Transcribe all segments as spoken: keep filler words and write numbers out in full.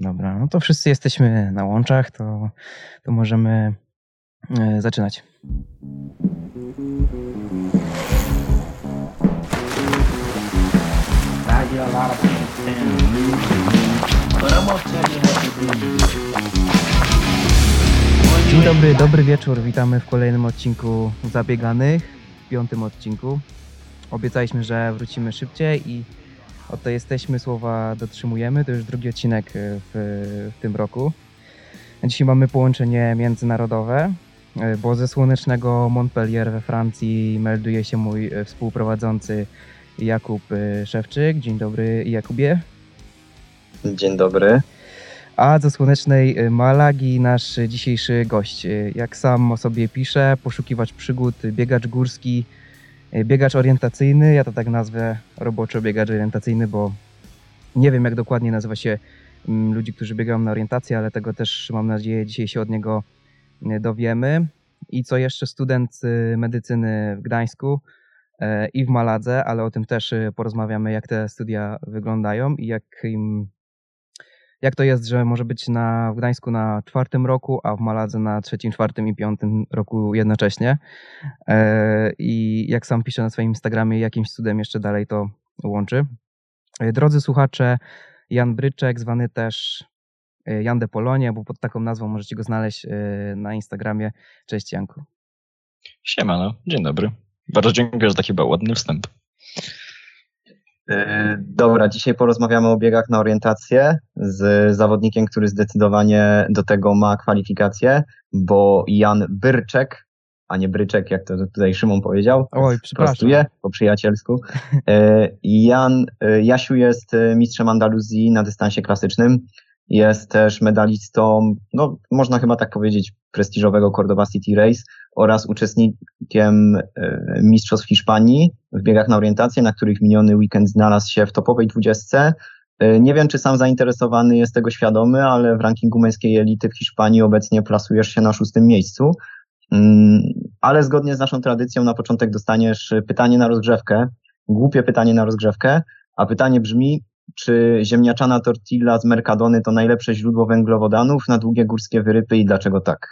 Dobra, no to wszyscy jesteśmy na łączach, to, to możemy e, zaczynać. Dzień dobry, dobry wieczór, witamy w kolejnym odcinku Zabieganych, w piątym odcinku. Obiecaliśmy, że wrócimy szybciej i oto jesteśmy, słowa dotrzymujemy, to już drugi odcinek w, w tym roku. Dzisiaj mamy połączenie międzynarodowe, bo ze słonecznego Montpellier we Francji melduje się mój współprowadzący Jakub Szewczyk. Dzień dobry, Jakubie. Dzień dobry. A ze słonecznej Malagi nasz dzisiejszy gość. Jak sam o sobie pisze, poszukiwacz przygód, biegacz górski, biegacz orientacyjny. Ja to tak nazwę roboczo biegacz orientacyjny, bo nie wiem, jak dokładnie nazywa się ludzi, którzy biegają na orientację, ale tego też, mam nadzieję, dzisiaj się od niego dowiemy. I co jeszcze, student medycyny w Gdańsku i w Maladze, ale o tym też porozmawiamy, jak te studia wyglądają i jak im, jak to jest, że może być na, w Gdańsku na czwartym roku, a w Maladze na trzecim, czwartym i piątym roku jednocześnie. I jak sam pisze na swoim Instagramie, jakimś cudem jeszcze dalej to łączy. Drodzy słuchacze, Jan Bryczek, zwany też Jan de Polonia, bo pod taką nazwą możecie go znaleźć na Instagramie. Cześć, Janku. Siemano, dzień dobry. Bardzo dziękuję za taki ładny wstęp. Dobra, dzisiaj porozmawiamy o biegach na orientację z zawodnikiem, który zdecydowanie do tego ma kwalifikacje, bo Jan Bryczek, a nie Bryczek, jak to tutaj Szymon powiedział. Oj, przepraszam. Prostuję po przyjacielsku. Jan, Jasiu jest mistrzem Andaluzji na dystansie klasycznym. Jest też medalistą, no można chyba tak powiedzieć, prestiżowego Cordoba City Race oraz uczestnikiem mistrzostw Hiszpanii w biegach na orientację, na których miniony weekend znalazł się w topowej dwudziestce. Nie wiem, czy sam zainteresowany jest tego świadomy, ale w rankingu męskiej elity w Hiszpanii obecnie plasujesz się na szóstym miejscu. Ale zgodnie z naszą tradycją na początek dostaniesz pytanie na rozgrzewkę, głupie pytanie na rozgrzewkę, a pytanie brzmi: czy ziemniaczana tortilla z Mercadony to najlepsze źródło węglowodanów na długie górskie wyrypy i dlaczego tak?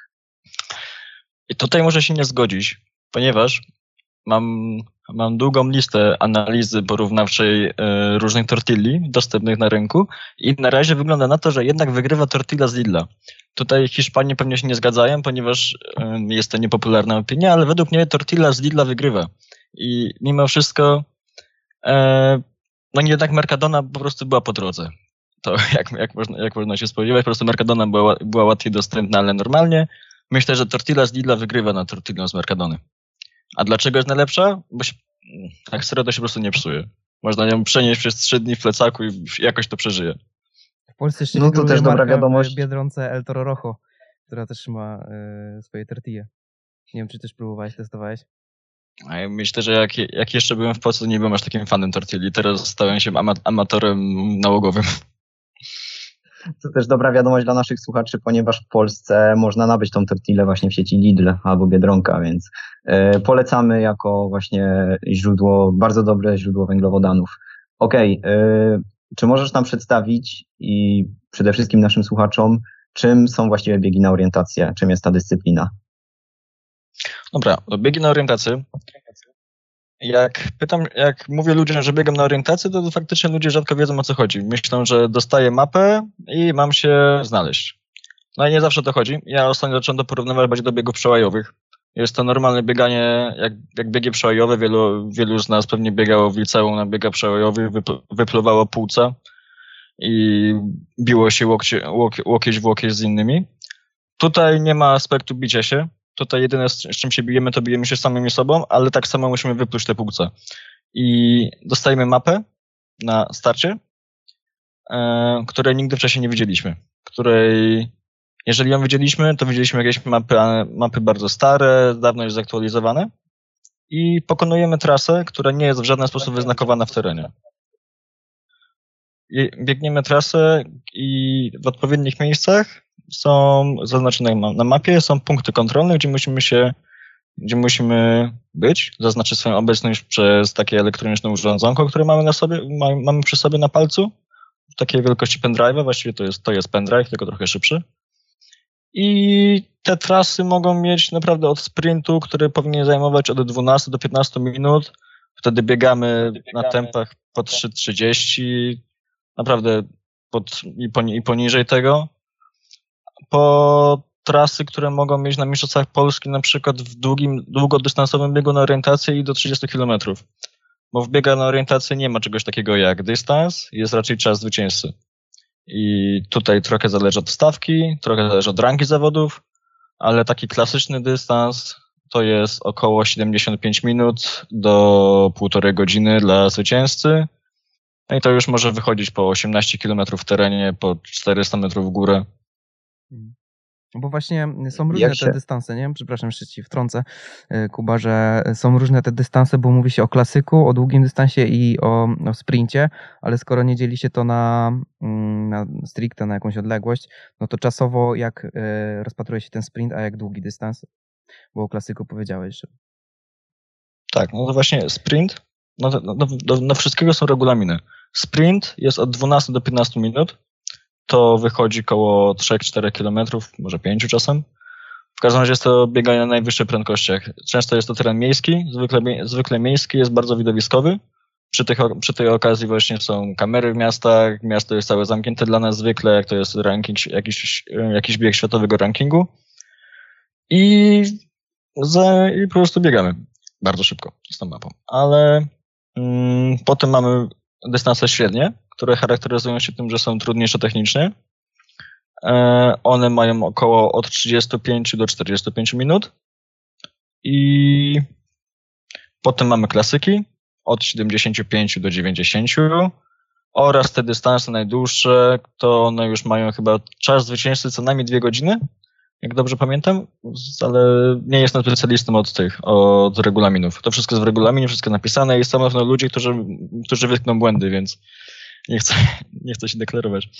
I tutaj muszę się nie zgodzić, ponieważ mam, mam długą listę analizy porównawczej y, różnych tortilli dostępnych na rynku i na razie wygląda na to, że jednak wygrywa tortilla z Lidla. Tutaj Hiszpanie pewnie się nie zgadzają, ponieważ y, jest to niepopularna opinia, ale według mnie tortilla z Lidla wygrywa. I mimo wszystko y, no jednak Mercadona po prostu była po drodze. To jak, jak, można, jak można się spodziewać, po prostu Mercadona była, była łatwiej dostępna, ale normalnie. Myślę, że tortilla z Lidla wygrywa na tortillą z Mercadony. A dlaczego jest najlepsza? Bo się, tak serio to się po prostu nie psuje. Można ją przenieść przez trzy dni w plecaku i jakoś to przeżyje. W Polsce jeszcze no to też dobra wiadomość. W Biedronce El Toro Rojo, która też ma y, swoje tortille. Nie wiem, czy też próbowałeś, testowałeś? A ja myślę, że jak, jak jeszcze byłem w Polsce, to nie byłem aż takim fanem tortilli. Teraz stałem się ama- amatorem nałogowym. To też dobra wiadomość dla naszych słuchaczy, ponieważ w Polsce można nabyć tą tortillę właśnie w sieci Lidl albo Biedronka, więc y, polecamy jako właśnie źródło, bardzo dobre źródło węglowodanów. Okej, okay, czy możesz nam przedstawić i przede wszystkim naszym słuchaczom, czym są właściwie biegi na orientację, czym jest ta dyscyplina? Dobra, biegi na orientację. Jak pytam, jak mówię ludziom, że biegam na orientację, to faktycznie ludzie rzadko wiedzą, o co chodzi. Myślą, że dostaję mapę i mam się znaleźć. No i nie zawsze to chodzi. Ja ostatnio zacząłem to porównywać bardziej do biegów przełajowych. Jest to normalne bieganie, jak, jak biegi przełajowe. Wielu, wielu z nas pewnie biegało w liceum na biegach przełajowych, wypl- wypluwało płuca i biło się łokcie, łok, łokieć w łokieć z innymi. Tutaj nie ma aspektu bicia się. Tutaj jedyne, z czym się bijemy, to bijemy się samymi sobą, ale tak samo musimy wypluć te płuca. I dostajemy mapę na starcie, e, której nigdy wcześniej nie widzieliśmy. Której, jeżeli ją widzieliśmy, to widzieliśmy jakieś mapy, mapy bardzo stare, dawno już zaktualizowane. I pokonujemy trasę, która nie jest w żaden sposób wyznakowana w terenie. I biegniemy trasę i w odpowiednich miejscach są zaznaczone na mapie, są punkty kontrolne, gdzie musimy się, gdzie musimy być, zaznaczyć swoją obecność przez takie elektroniczne urządzonko, które mamy na sobie, mamy przy sobie na palcu takiej wielkości pendrive'a, właściwie to jest, to jest pendrive, tylko trochę szybszy. I te trasy mogą mieć naprawdę od sprintu, który powinien zajmować od dwunastu do piętnastu minut. Wtedy biegamy, Wtedy biegamy na tempach po trzy trzydzieści, naprawdę pod, i, poni, i poniżej tego. Po trasy, które mogą mieć na Mistrzostwach Polski na przykład w długim, długodystansowym biegu na orientację i do trzydziestu kilometrów. Bo w biegu na orientację nie ma czegoś takiego jak dystans, jest raczej czas zwycięzcy. I tutaj trochę zależy od stawki, trochę zależy od rangi zawodów, ale taki klasyczny dystans to jest około siedemdziesiąt pięć minut do półtorej godziny dla zwycięzcy. No i to już może wychodzić po osiemnaście kilometrów w terenie, po czterysta metrów w górę. Bo właśnie są różne te dystanse, nie? Przepraszam, jeszcze ci wtrącę, Kuba, że są różne te dystanse, bo mówi się o klasyku, o długim dystansie i o, o sprincie, ale skoro nie dzieli się to na, na stricte, na jakąś odległość, no to czasowo jak rozpatruje się ten sprint, a jak długi dystans? Bo o klasyku powiedziałeś, że... Tak, no to właśnie sprint, no, no, no, no wszystkiego są regulaminy. Sprint jest od dwunastu do piętnastu minut, to wychodzi koło trzy cztery kilometrów, może pięć czasem. W każdym razie jest to bieganie na najwyższych prędkościach. Często jest to teren miejski, zwykle, zwykle miejski jest bardzo widowiskowy. Przy, tych, przy tej okazji właśnie są kamery w miastach, miasto jest całe zamknięte dla nas zwykle, jak to jest ranking, jakiś, jakiś bieg światowego rankingu. I, za, I po prostu biegamy bardzo szybko z tą mapą. Ale mm, potem mamy dystanse średnie, które charakteryzują się tym, że są trudniejsze technicznie. E, one mają około od trzydziestu pięciu do czterdziestu pięciu minut. I potem mamy klasyki od siedemdziesięciu pięciu do dziewięćdziesięciu oraz te dystanse najdłuższe, to one już mają chyba czas zwycięzcy co najmniej dwie godziny, jak dobrze pamiętam, ale nie jestem specjalistą od tych, od regulaminów. To wszystko jest w regulaminie, wszystko napisane i są na pewno ludzie, którzy, którzy wytkną błędy, więc nie chcę, nie chcę się deklarować.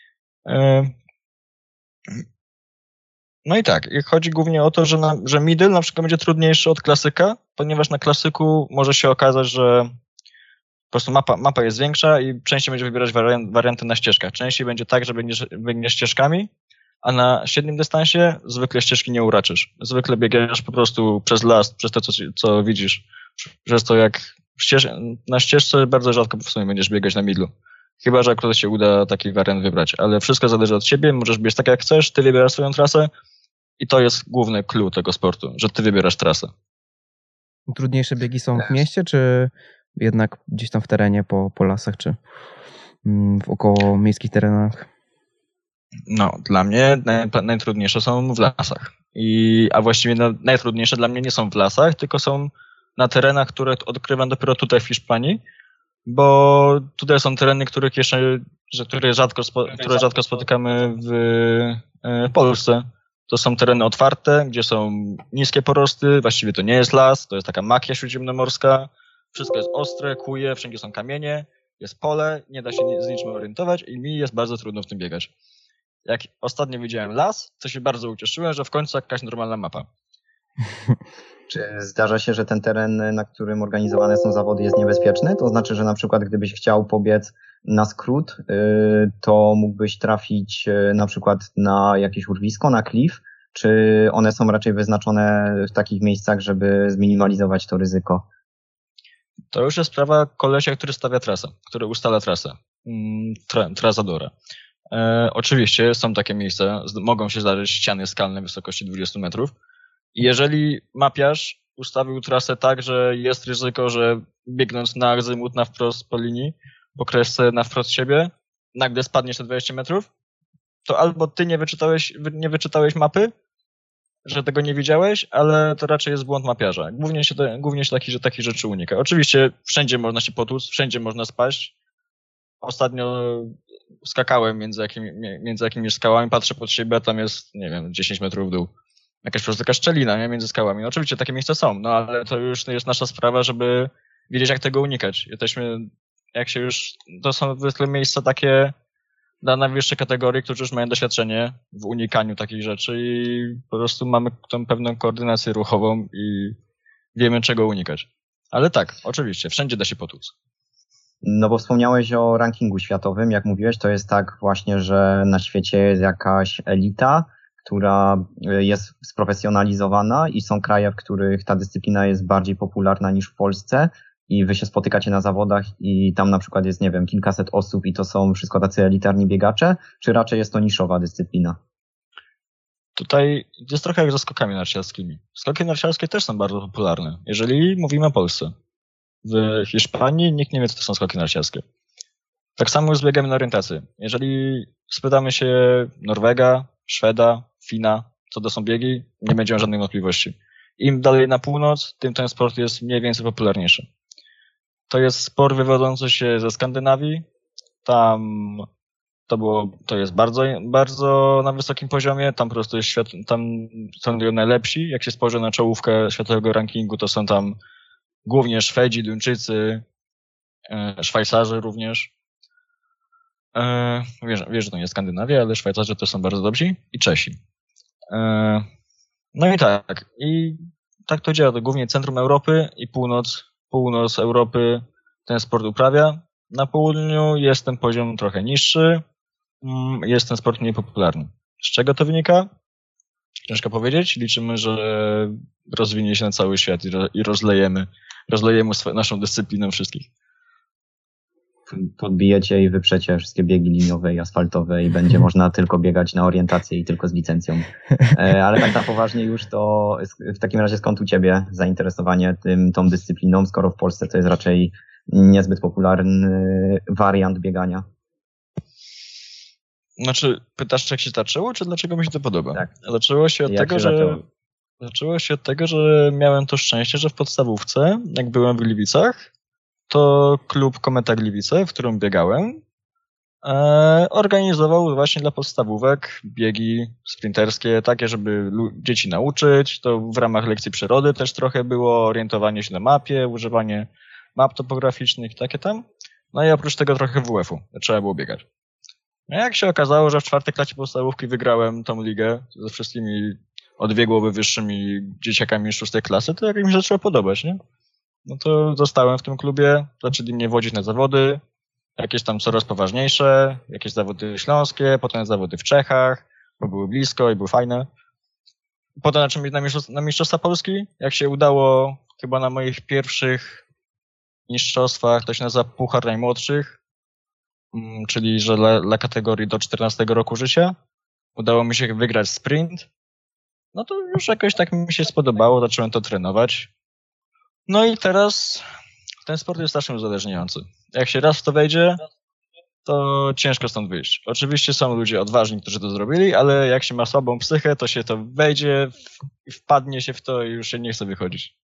No i tak, chodzi głównie o to, że, na, że middle na przykład będzie trudniejszy od klasyka, ponieważ na klasyku może się okazać, że po prostu mapa, mapa jest większa i częściej będzie wybierać wariant, warianty na ścieżkach. Częściej będzie tak, że biegniesz, biegniesz ścieżkami, a na średnim dystansie zwykle ścieżki nie uraczysz. Zwykle biegasz po prostu przez las, przez to, co, co widzisz. Przez to, jak ścież, na ścieżce bardzo rzadko w sumie będziesz biegać na midlu. Chyba że akurat się uda taki wariant wybrać. Ale wszystko zależy od ciebie, możesz biegać tak jak chcesz, ty wybierasz swoją trasę i to jest główny clue tego sportu, że ty wybierasz trasę. Trudniejsze biegi są w mieście, czy jednak gdzieś tam w terenie, po, po lasach, czy w około miejskich terenach? No, dla mnie naj, najtrudniejsze są w lasach. I, a właściwie no, najtrudniejsze dla mnie nie są w lasach, tylko są na terenach, które odkrywam dopiero tutaj w Hiszpanii, bo tutaj są tereny, których jeszcze, że, które, rzadko, spo, które rzadko spotykamy w, w Polsce. To są tereny otwarte, gdzie są niskie porosty, właściwie to nie jest las, to jest taka makia śródziemnomorska, wszystko jest ostre, kuje, wszędzie są kamienie, jest pole, nie da się z niczym orientować i mi jest bardzo trudno w tym biegać. Jak ostatnio widziałem las, to się bardzo ucieszyłem, że w końcu jakaś normalna mapa. Czy zdarza się, że ten teren, na którym organizowane są zawody, jest niebezpieczny? To znaczy, że na przykład gdybyś chciał pobiec na skrót, to mógłbyś trafić na przykład na jakieś urwisko, na klif, czy one są raczej wyznaczone w takich miejscach, żeby zminimalizować to ryzyko? To już jest sprawa kolesia, który stawia trasę, który ustala trasę. Tra, trazadora. E, oczywiście są takie miejsca, mogą się zdarzyć ściany skalne wysokości dwudziestu metrów. I jeżeli mapiarz ustawił trasę tak, że jest ryzyko, że biegnąc na azymut na wprost po linii, po kresce na wprost siebie, nagle spadniesz te dwadzieścia metrów, to albo ty nie wyczytałeś, nie wyczytałeś mapy, że tego nie widziałeś, ale to raczej jest błąd mapiarza. Głównie się, te, głównie się taki, że takich rzeczy unika. Oczywiście wszędzie można się potłuc, wszędzie można spaść. Ostatnio skakałem między, jakimi, między jakimiś skałami, patrzę pod siebie, a tam jest, nie wiem, dziesięć metrów w dół. Jakaś po prostu taka szczelina, nie? Między skałami. No, oczywiście takie miejsca są, no ale to już jest nasza sprawa, żeby wiedzieć, jak tego unikać. Jesteśmy, jak się już, to są zwykle miejsca takie dla najwyższej kategorii, którzy już mają doświadczenie w unikaniu takich rzeczy i po prostu mamy tą pewną koordynację ruchową i wiemy, czego unikać. Ale tak, oczywiście, wszędzie da się potłuc. No bo wspomniałeś o rankingu światowym, jak mówiłeś, to jest tak właśnie, że na świecie jest jakaś elita, która jest sprofesjonalizowana i są kraje, w których ta dyscyplina jest bardziej popularna niż w Polsce i wy się spotykacie na zawodach i tam na przykład jest, nie wiem, kilkaset osób i to są wszystko tacy elitarni biegacze, czy raczej jest to niszowa dyscyplina? Tutaj jest trochę jak ze skokami narciarskimi. Skoki narciarskie też są bardzo popularne, jeżeli mówimy o Polsce. W Hiszpanii nikt nie wie, co to są skoki narciarskie. Tak samo jest z biegami na orientację. Jeżeli spytamy się Norwega, Szweda, Fina, co to są biegi, nie będziemy żadnej wątpliwości. Im dalej na północ, tym ten sport jest mniej więcej popularniejszy. To jest sport wywodzący się ze Skandynawii. Tam to było, to jest bardzo, bardzo na wysokim poziomie. Tam po prostu jest świat, tam są najlepsi. Jak się spojrzy na czołówkę światowego rankingu, to są tam głównie Szwedzi, Duńczycy, Szwajcarzy również. Wiesz, wiesz, że to nie jest Skandynawia, ale Szwajcarzy to są bardzo dobrzy i Czesi. No i tak. I tak to działa. To głównie centrum Europy i północ, północ Europy ten sport uprawia. Na południu jest ten poziom trochę niższy. Jest ten sport mniej popularny. Z czego to wynika? Ciężko powiedzieć. Liczymy, że rozwinie się na cały świat i rozlejemy, rozlejemy naszą dyscyplinę wszystkich. Podbijecie i wyprzecie wszystkie biegi liniowe i asfaltowe i będzie można tylko biegać na orientację i tylko z licencją. Ale tak na poważnie już to w takim razie skąd u ciebie zainteresowanie tym, tą dyscypliną, skoro w Polsce to jest raczej niezbyt popularny wariant biegania? Znaczy, pytasz, jak się zaczęło, czy dlaczego mi się to podoba? Tak. Zaczęło się od Jak tego, się że zaczęło? Zaczęło się od tego, że miałem to szczęście, że w podstawówce, jak byłem w Gliwicach, to klub Kometa Gliwice, w którym biegałem, e, organizował właśnie dla podstawówek biegi sprinterskie, takie, żeby dzieci nauczyć. To w ramach lekcji przyrody też trochę było, orientowanie się na mapie, używanie map topograficznych, takie tam. No i oprócz tego trochę W F-u, trzeba było biegać. No jak się okazało, że w czwartej klasie podstawówki wygrałem tą ligę ze wszystkimi o dwie głowy wyższymi dzieciakami z szóstej klasy, to jak mi się zaczęło podobać, nie? No to zostałem w tym klubie, zaczęli mnie wodzić na zawody, jakieś tam coraz poważniejsze, jakieś zawody śląskie, potem zawody w Czechach, bo były blisko i były fajne. Potem zaczęli na, mistrzostw- na Mistrzostwa Polski, jak się udało chyba na moich pierwszych mistrzostwach, to się nazywa Puchar Najmłodszych, czyli że dla, dla kategorii do czternastego roku życia, udało mi się wygrać sprint. No to już jakoś tak mi się spodobało, zacząłem to trenować. No i teraz ten sport jest strasznie uzależniający. Jak się raz w to wejdzie, to ciężko stąd wyjść. Oczywiście są ludzie odważni, którzy to zrobili, ale jak się ma słabą psychę, to się to wejdzie i wpadnie się w to i już się nie chce wychodzić.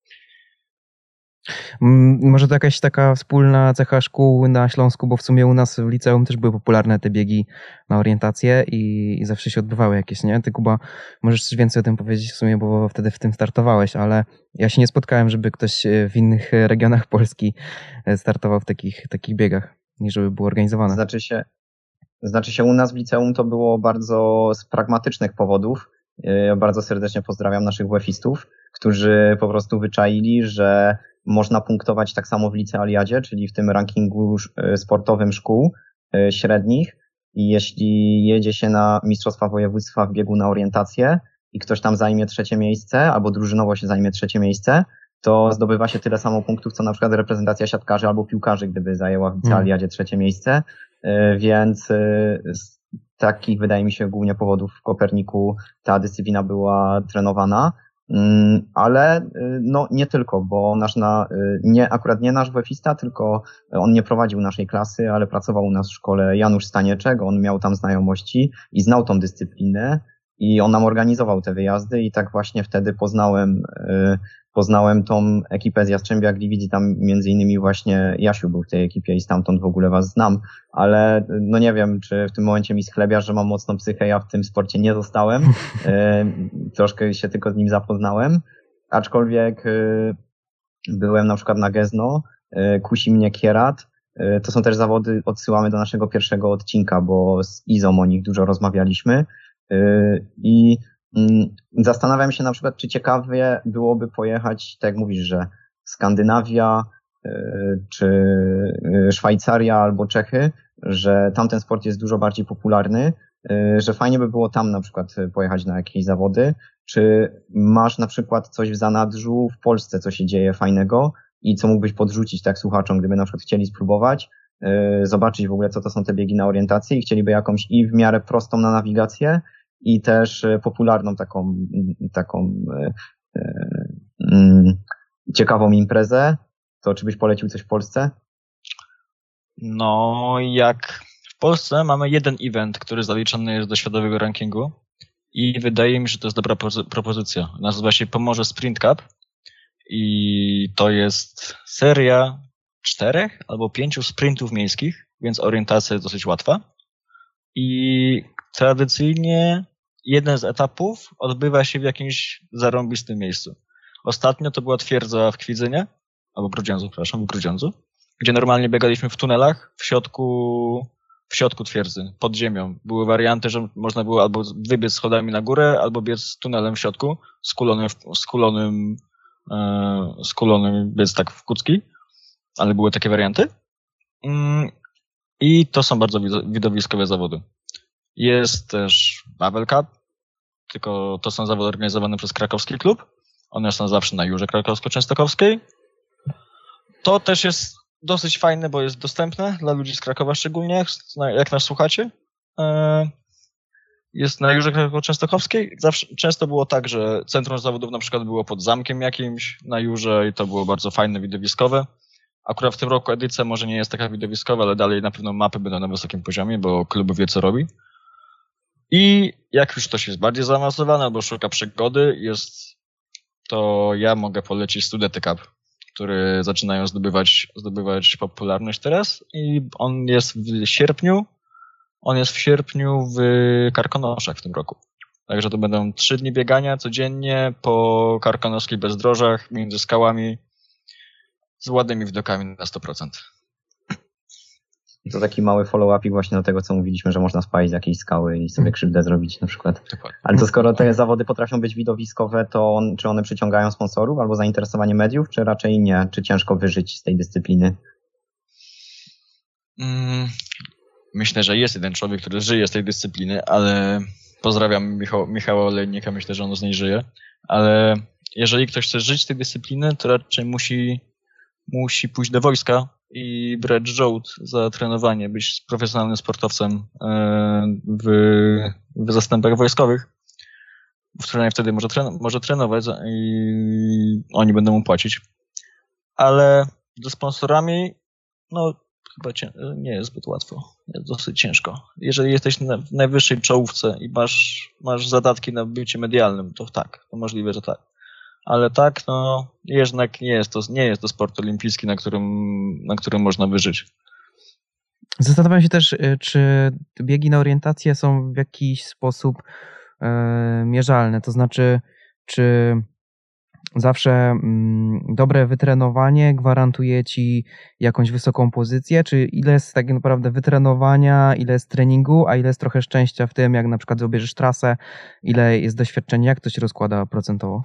Może to jakaś taka wspólna cecha szkół na Śląsku, bo w sumie u nas w liceum też były popularne te biegi na orientację i, i zawsze się odbywały jakieś, nie? Ty, Kuba, możesz coś więcej o tym powiedzieć w sumie, bo wtedy w tym startowałeś, ale ja się nie spotkałem, żeby ktoś w innych regionach Polski startował w takich, takich biegach, niż żeby było organizowane. Znaczy się, znaczy się u nas w liceum to było bardzo z pragmatycznych powodów. Ja bardzo serdecznie pozdrawiam naszych W F-istów, którzy po prostu wyczaili, że można punktować tak samo w licealiadzie, czyli w tym rankingu sportowym szkół średnich i jeśli jedzie się na Mistrzostwa Województwa w biegu na orientację i ktoś tam zajmie trzecie miejsce albo drużynowo się zajmie trzecie miejsce, to zdobywa się tyle samo punktów, co na przykład reprezentacja siatkarzy albo piłkarzy, gdyby zajęła w licealiadzie trzecie miejsce, więc z takich wydaje mi się głównie powodów w Koperniku ta dyscyplina była trenowana. Ale no nie tylko, bo nasz na, nie, akurat nie nasz W F-ista, tylko on nie prowadził naszej klasy, ale pracował u nas w szkole Janusz Stanieczek, on miał tam znajomości i znał tą dyscyplinę i on nam organizował te wyjazdy i tak właśnie wtedy poznałem, poznałem tą ekipę z Jastrzębia Gliwic i tam między innymi właśnie Jasiu był w tej ekipie i stamtąd w ogóle was znam, ale no nie wiem, czy w tym momencie mi schlebia, że mam mocną psychę, ja w tym sporcie nie zostałem, troszkę się tylko z nim zapoznałem, aczkolwiek byłem na przykład na Gezno, kusi mnie Kierat, to są też zawody, odsyłamy do naszego pierwszego odcinka, bo z Izą o nich dużo rozmawialiśmy i zastanawiam się na przykład, czy ciekawie byłoby pojechać, tak jak mówisz, że Skandynawia, czy Szwajcaria albo Czechy, że tamten sport jest dużo bardziej popularny, że fajnie by było tam na przykład pojechać na jakieś zawody. Czy masz na przykład coś w zanadrzu w Polsce, co się dzieje fajnego i co mógłbyś podrzucić tak słuchaczom, gdyby na przykład chcieli spróbować, zobaczyć w ogóle, co to są te biegi na orientację i chcieliby jakąś i w miarę prostą na nawigację i też popularną taką, taką mm, ciekawą imprezę, to czy byś polecił coś w Polsce? No, jak w Polsce mamy jeden event, który zaliczony jest do światowego rankingu i wydaje mi się, że to jest dobra propozycja. Nazywa się Pomorze Sprint Cup i to jest seria czterech albo pięciu sprintów miejskich, więc orientacja jest dosyć łatwa. I tradycyjnie jeden z etapów odbywa się w jakimś zarąbistym miejscu. Ostatnio to była twierdza w Kwidzynie, albo Grudziądzu, przepraszam, w Grudziądzu, gdzie normalnie biegaliśmy w tunelach w środku, w środku twierdzy, pod ziemią. Były warianty, że można było albo wybiec schodami na górę, albo biec tunelem w środku, skulonym, skulonym, e, skulonym biec tak w kucki, ale były takie warianty. I to są bardzo widowiskowe zawody. Jest też Babel Cup, tylko to są zawody organizowane przez krakowski klub. One są zawsze na Jurze Krakowsko-Częstochowskiej. To też jest dosyć fajne, bo jest dostępne dla ludzi z Krakowa szczególnie, jak nas słuchacie. Jest na Jurze Krakowsko-Częstochowskiej. Zawsze, często było tak, że centrum zawodów na przykład było pod zamkiem jakimś na Jurze i to było bardzo fajne, widowiskowe. Akurat w tym roku edycja może nie jest taka widowiskowa, ale dalej na pewno mapy będą na wysokim poziomie, bo klub wie co robi. I jak już ktoś jest bardziej zaawansowany albo szuka przygody, jest to ja mogę polecić Studety Cup, który zaczynają zdobywać, zdobywać popularność teraz i on jest w sierpniu, on jest w sierpniu w Karkonoszach w tym roku. Także to będą trzy dni biegania codziennie po karkonoskich bezdrożach między skałami z ładnymi widokami na sto procent. To taki mały follow-upik właśnie do tego, co mówiliśmy, że można spalić z jakiejś skały i sobie krzywdę zrobić na przykład. Dokładnie. Ale to skoro te zawody potrafią być widowiskowe, to on, czy one przyciągają sponsorów albo zainteresowanie mediów, czy raczej nie? Czy ciężko wyżyć z tej dyscypliny? Mm, myślę, że jest jeden człowiek, który żyje z tej dyscypliny, ale pozdrawiam Michał, Michała Olejnika, myślę, że on z niej żyje, ale jeżeli ktoś chce żyć z tej dyscypliny, to raczej musi, musi pójść do wojska i brać żołd za trenowanie, być profesjonalnym sportowcem w, w zastępach wojskowych, w którym wtedy może, tren- może trenować i oni będą mu płacić. Ale ze sponsorami, no chyba cię, nie jest zbyt łatwo. Jest dosyć ciężko. Jeżeli jesteś na, w najwyższej czołówce i masz, masz zadatki na bycie medialnym, to tak, to możliwe, że tak. Ale tak, no jednak nie jest to, nie jest to sport olimpijski, na którym, na którym można wyżyć. Zastanawiam się też, czy biegi na orientację są w jakiś sposób e, mierzalne, to znaczy, czy zawsze mm, dobre wytrenowanie gwarantuje ci jakąś wysoką pozycję, czy ile jest tak naprawdę wytrenowania, ile jest treningu, a ile jest trochę szczęścia w tym, jak na przykład wybierzesz trasę, ile jest doświadczenia, jak to się rozkłada procentowo?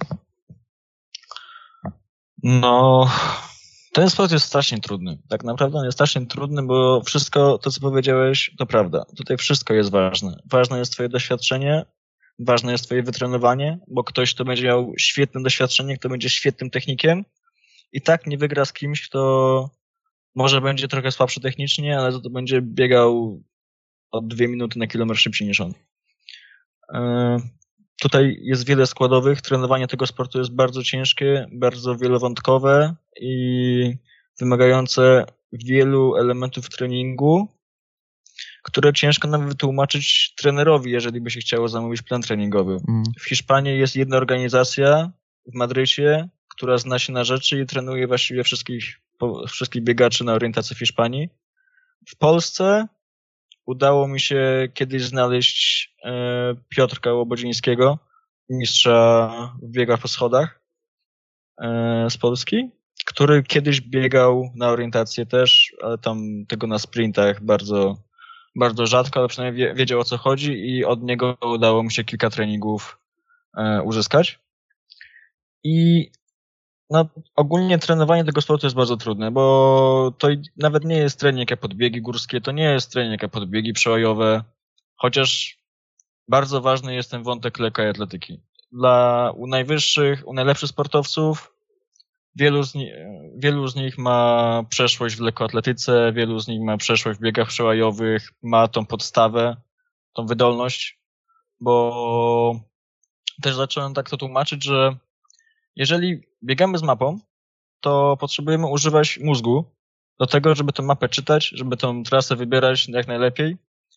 No, ten sport jest strasznie trudny. Tak naprawdę on jest strasznie trudny, bo wszystko, to co powiedziałeś, to prawda. Tutaj wszystko jest ważne. Ważne jest twoje doświadczenie, ważne jest twoje wytrenowanie, bo ktoś, kto będzie miał świetne doświadczenie, kto będzie świetnym technikiem i tak nie wygra z kimś, kto może będzie trochę słabszy technicznie, ale to będzie biegał o dwie minuty na kilometr szybciej niż on. Yy. Tutaj jest wiele składowych. Trenowanie tego sportu jest bardzo ciężkie, bardzo wielowątkowe i wymagające wielu elementów treningu, które ciężko nawet wytłumaczyć trenerowi, jeżeli by się chciało zamówić plan treningowy. Mm. W Hiszpanii jest jedna organizacja w Madrycie, która zna się na rzeczy i trenuje właściwie wszystkich, wszystkich biegaczy na orientację w Hiszpanii. W Polsce udało mi się kiedyś znaleźć e, Piotrka Łobodzińskiego, mistrza w biegach po schodach e, z Polski, który kiedyś biegał na orientację też, ale tam tego na sprintach bardzo, bardzo rzadko, ale przynajmniej wie, wiedział o co chodzi i od niego udało mi się kilka treningów e, uzyskać. I no, ogólnie trenowanie tego sportu jest bardzo trudne, bo to nawet nie jest trening jak podbiegi górskie, to nie jest trening jak podbiegi przełajowe, chociaż bardzo ważny jest ten wątek lekkiej atletyki. Dla u najwyższych, u najlepszych sportowców wielu z, ni- wielu z nich ma przeszłość w lekkoatletyce, wielu z nich ma przeszłość w biegach przełajowych, ma tą podstawę, tą wydolność, bo też zacząłem tak to tłumaczyć, że jeżeli biegamy z mapą, to potrzebujemy używać mózgu do tego, żeby tę mapę czytać, żeby tę trasę wybierać jak najlepiej.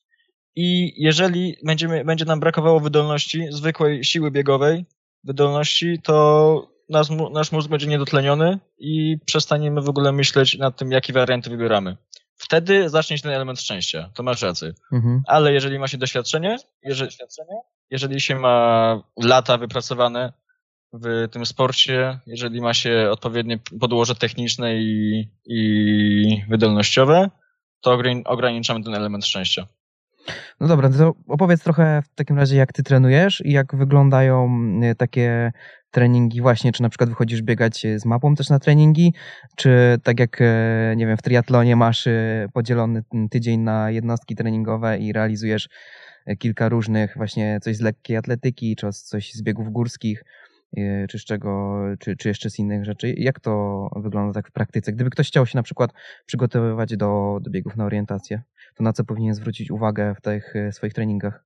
I jeżeli będziemy, będzie nam brakowało wydolności, zwykłej siły biegowej, wydolności, to nasz, nasz mózg będzie niedotleniony i przestaniemy w ogóle myśleć nad tym, jakie warianty wybieramy. Wtedy zacznie się ten element szczęścia. To masz rację. Mhm. Ale jeżeli ma się doświadczenie, jeżeli, jeżeli się ma lata wypracowane w tym sporcie, jeżeli ma się odpowiednie podłoże techniczne i, i wydolnościowe, to ograniczamy ten element szczęścia. No dobra, to opowiedz trochę w takim razie, jak ty trenujesz i jak wyglądają takie treningi właśnie, czy na przykład wychodzisz biegać z mapą też na treningi, czy tak jak, nie wiem, w triatlonie masz podzielony tydzień na jednostki treningowe i realizujesz kilka różnych, właśnie coś z lekkiej atletyki, czy coś z biegów górskich, czy z czego, czy, czy jeszcze z innych rzeczy. Jak to wygląda tak w praktyce? Gdyby ktoś chciał się na przykład przygotowywać do, do biegów na orientację, to na co powinien zwrócić uwagę w tych swoich treningach?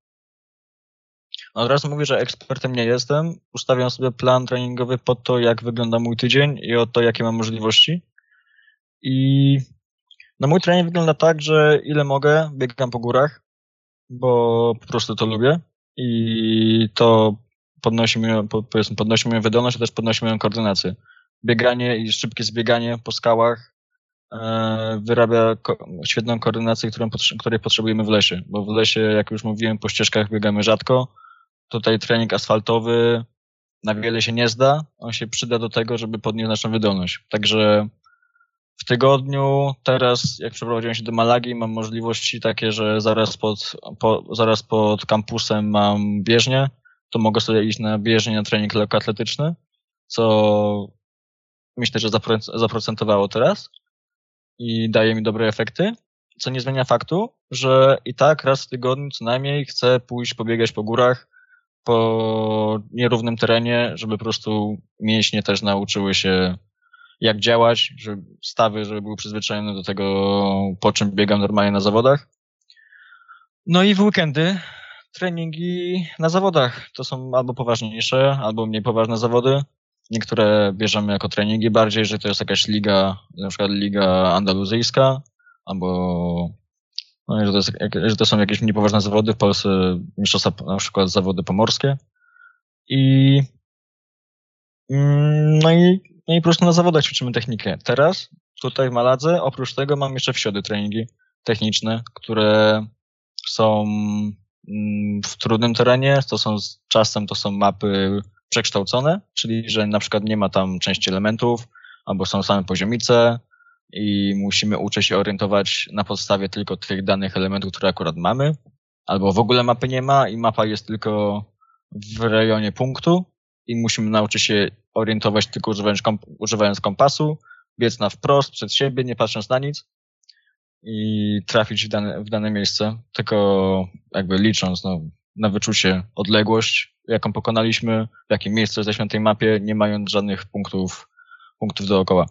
No od razu mówię, że ekspertem nie jestem. Ustawiam sobie plan treningowy pod to, jak wygląda mój tydzień i o to, jakie mam możliwości. I no mój trening wygląda tak, że ile mogę, biegam po górach, bo po prostu to lubię i to podnosi moją, powiedzmy, podnosi moją wydolność, a też podnosi moją koordynację. Bieganie i szybkie zbieganie po skałach e, wyrabia ko- świetną koordynację, którą, której potrzebujemy w lesie, bo w lesie, jak już mówiłem, po ścieżkach biegamy rzadko. Tutaj trening asfaltowy na wiele się nie zda. On się przyda do tego, żeby podnieść naszą wydolność. Także w tygodniu teraz, jak przeprowadziłem się do Malagi, mam możliwości takie, że zaraz pod, po, zaraz pod kampusem mam bieżnię, to mogę sobie iść na bieżnię na trening lekkoatletyczny, co myślę, że zaprocentowało teraz i daje mi dobre efekty, co nie zmienia faktu, że i tak raz w tygodniu co najmniej chcę pójść pobiegać po górach, po nierównym terenie, żeby po prostu mięśnie też nauczyły się jak działać, żeby stawy, żeby były przyzwyczajone do tego, po czym biegam normalnie na zawodach. No i w weekendy treningi na zawodach. To są albo poważniejsze, albo mniej poważne zawody. Niektóre bierzemy jako treningi bardziej, że to jest jakaś liga, na przykład liga andaluzyjska, albo no, że, to jest, że to są jakieś mniej poważne zawody. W Polsce mistrzostwa, na przykład zawody pomorskie. I no i, no i po prostu na zawodach ćwiczymy technikę. Teraz, tutaj w Maladze, oprócz tego mam jeszcze w środę treningi techniczne, które są w trudnym terenie, to są z czasem to są mapy przekształcone, czyli że na przykład nie ma tam części elementów, albo są same poziomice i musimy uczyć się orientować na podstawie tylko tych danych elementów, które akurat mamy, albo w ogóle mapy nie ma i mapa jest tylko w rejonie punktu i musimy nauczyć się orientować tylko używając, komp- używając kompasu, biec na wprost, przed siebie, nie patrząc na nic i trafić w dane, w dane miejsce, tylko jakby licząc no, na wyczucie odległość, jaką pokonaliśmy, w jakim miejscu jesteśmy na tej mapie, nie mając żadnych punktów, punktów dookoła.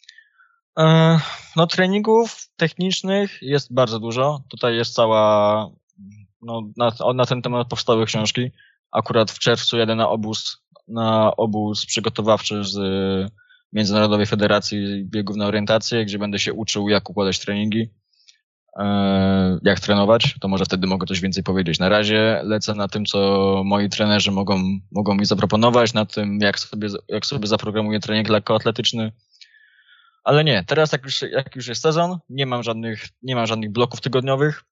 No treningów technicznych jest bardzo dużo. Tutaj jest cała, no na, na ten temat powstały książki. Akurat w czerwcu jadę na obóz, na obóz przygotowawczy z Międzynarodowej Federacji Biegów na Orientację, gdzie będę się uczył, jak układać treningi, jak trenować, to może wtedy mogę coś więcej powiedzieć. Na razie lecę na tym, co moi trenerzy mogą, mogą mi zaproponować, na tym, jak sobie, jak sobie zaprogramuję trening lekkoatletyczny. Ale nie, teraz jak już, jak już jest sezon, nie mam żadnych, nie mam żadnych bloków tygodniowych.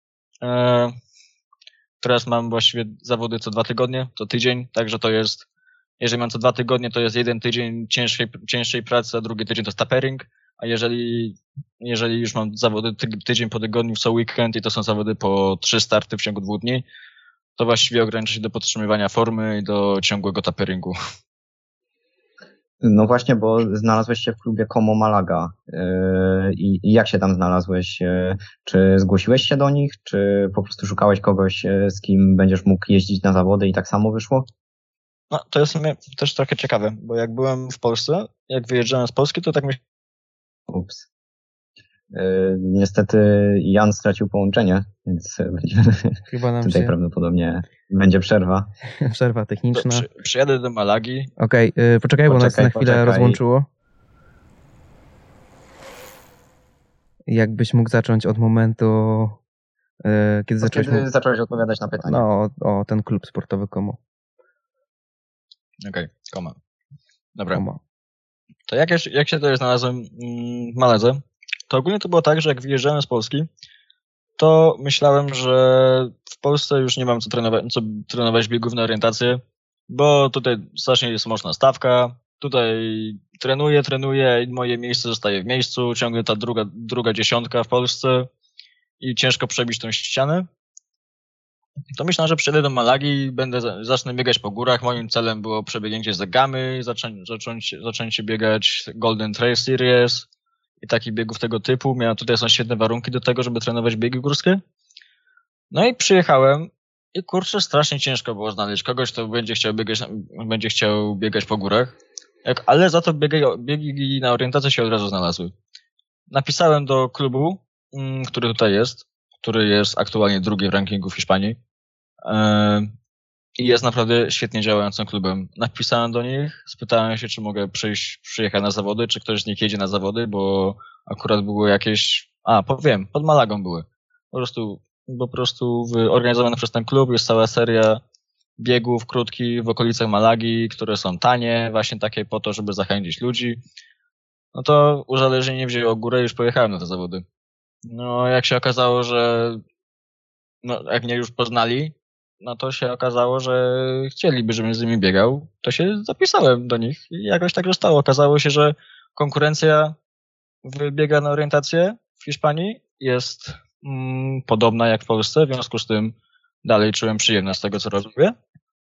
Teraz mam właściwie zawody co dwa tygodnie, co tydzień, także to jest, jeżeli mam co dwa tygodnie, to jest jeden tydzień cięższej, cięższej pracy, a drugi tydzień to tapering, a jeżeli, jeżeli już mam zawody ty, tydzień po tygodniu, co weekend i to są zawody po trzy starty w ciągu dwóch dni, to właściwie ogranicza się do podtrzymywania formy i do ciągłego taperingu. No właśnie, bo znalazłeś się w klubie Como Malaga. Yy, I jak się tam znalazłeś? Yy, Czy zgłosiłeś się do nich, czy po prostu szukałeś kogoś, yy, z kim będziesz mógł jeździć na zawody i tak samo wyszło? No, to jest w sumie też trochę ciekawe, bo jak byłem w Polsce, jak wyjeżdżałem z Polski, to tak myślałem. Ups. Yy, niestety Jan stracił połączenie, więc Chyba nam tutaj się... prawdopodobnie będzie przerwa. Przerwa techniczna. Przy, przyjadę do Malagi. Okej, okay, yy, poczekaj, bo nas Poczekaj, na chwilę poczekaj. rozłączyło. Jakbyś mógł zacząć od momentu, yy, kiedy To zacząłeś... kiedy mu- zacząłeś odpowiadać na pytania? No, o, o ten klub sportowy Como. Okej, okay, Koma. Dobra. Como. To jak, ja, się- jak się tutaj znalazłem mm, w Maladze, to ogólnie to było tak, że jak wyjeżdżałem z Polski, to myślałem, że w Polsce już nie mam co trenować, co trenować biegów na orientację, bo tutaj strasznie jest mocna stawka, tutaj trenuję, trenuję i moje miejsce zostaje w miejscu, ciągle ta druga, druga dziesiątka w Polsce i ciężko przebić tą ścianę. To myślałem, że przyjadę do Malagi i będę, zacznę biegać po górach. Moim celem było przebiegnięcie Zegamy, zacząć, zacząć, zacząć biegać Golden Trail Series i takich biegów tego typu. Miałem, tutaj są świetne warunki do tego, żeby trenować biegi górskie. No i przyjechałem i kurczę, strasznie ciężko było znaleźć kogoś, kto będzie chciał biegać, będzie chciał biegać po górach. Jak, ale za to biegi, biegi na orientację się od razu znalazły. Napisałem do klubu, mm, który tutaj jest, który jest aktualnie drugi w rankingu w Hiszpanii. I jest naprawdę świetnie działającym klubem. Napisałem do nich, spytałem się, czy mogę przyjść, przyjechać na zawody, czy ktoś z nich jedzie na zawody, bo akurat były jakieś... A, powiem, pod Malagą były. Po prostu, po prostu organizowane przez ten klub jest cała seria biegów krótkich w okolicach Malagi, które są tanie, właśnie takie po to, żeby zachęcić ludzi. No to uzależnienie wzięło górę i już pojechałem na te zawody. No, jak się okazało, że no, jak mnie już poznali, no to się okazało, że chcieliby, żebym z nimi biegał, to się zapisałem do nich i jakoś tak zostało. Okazało się, że konkurencja w biega na orientację w Hiszpanii jest mm, podobna jak w Polsce, w związku z tym dalej czułem przyjemność z tego, co robię,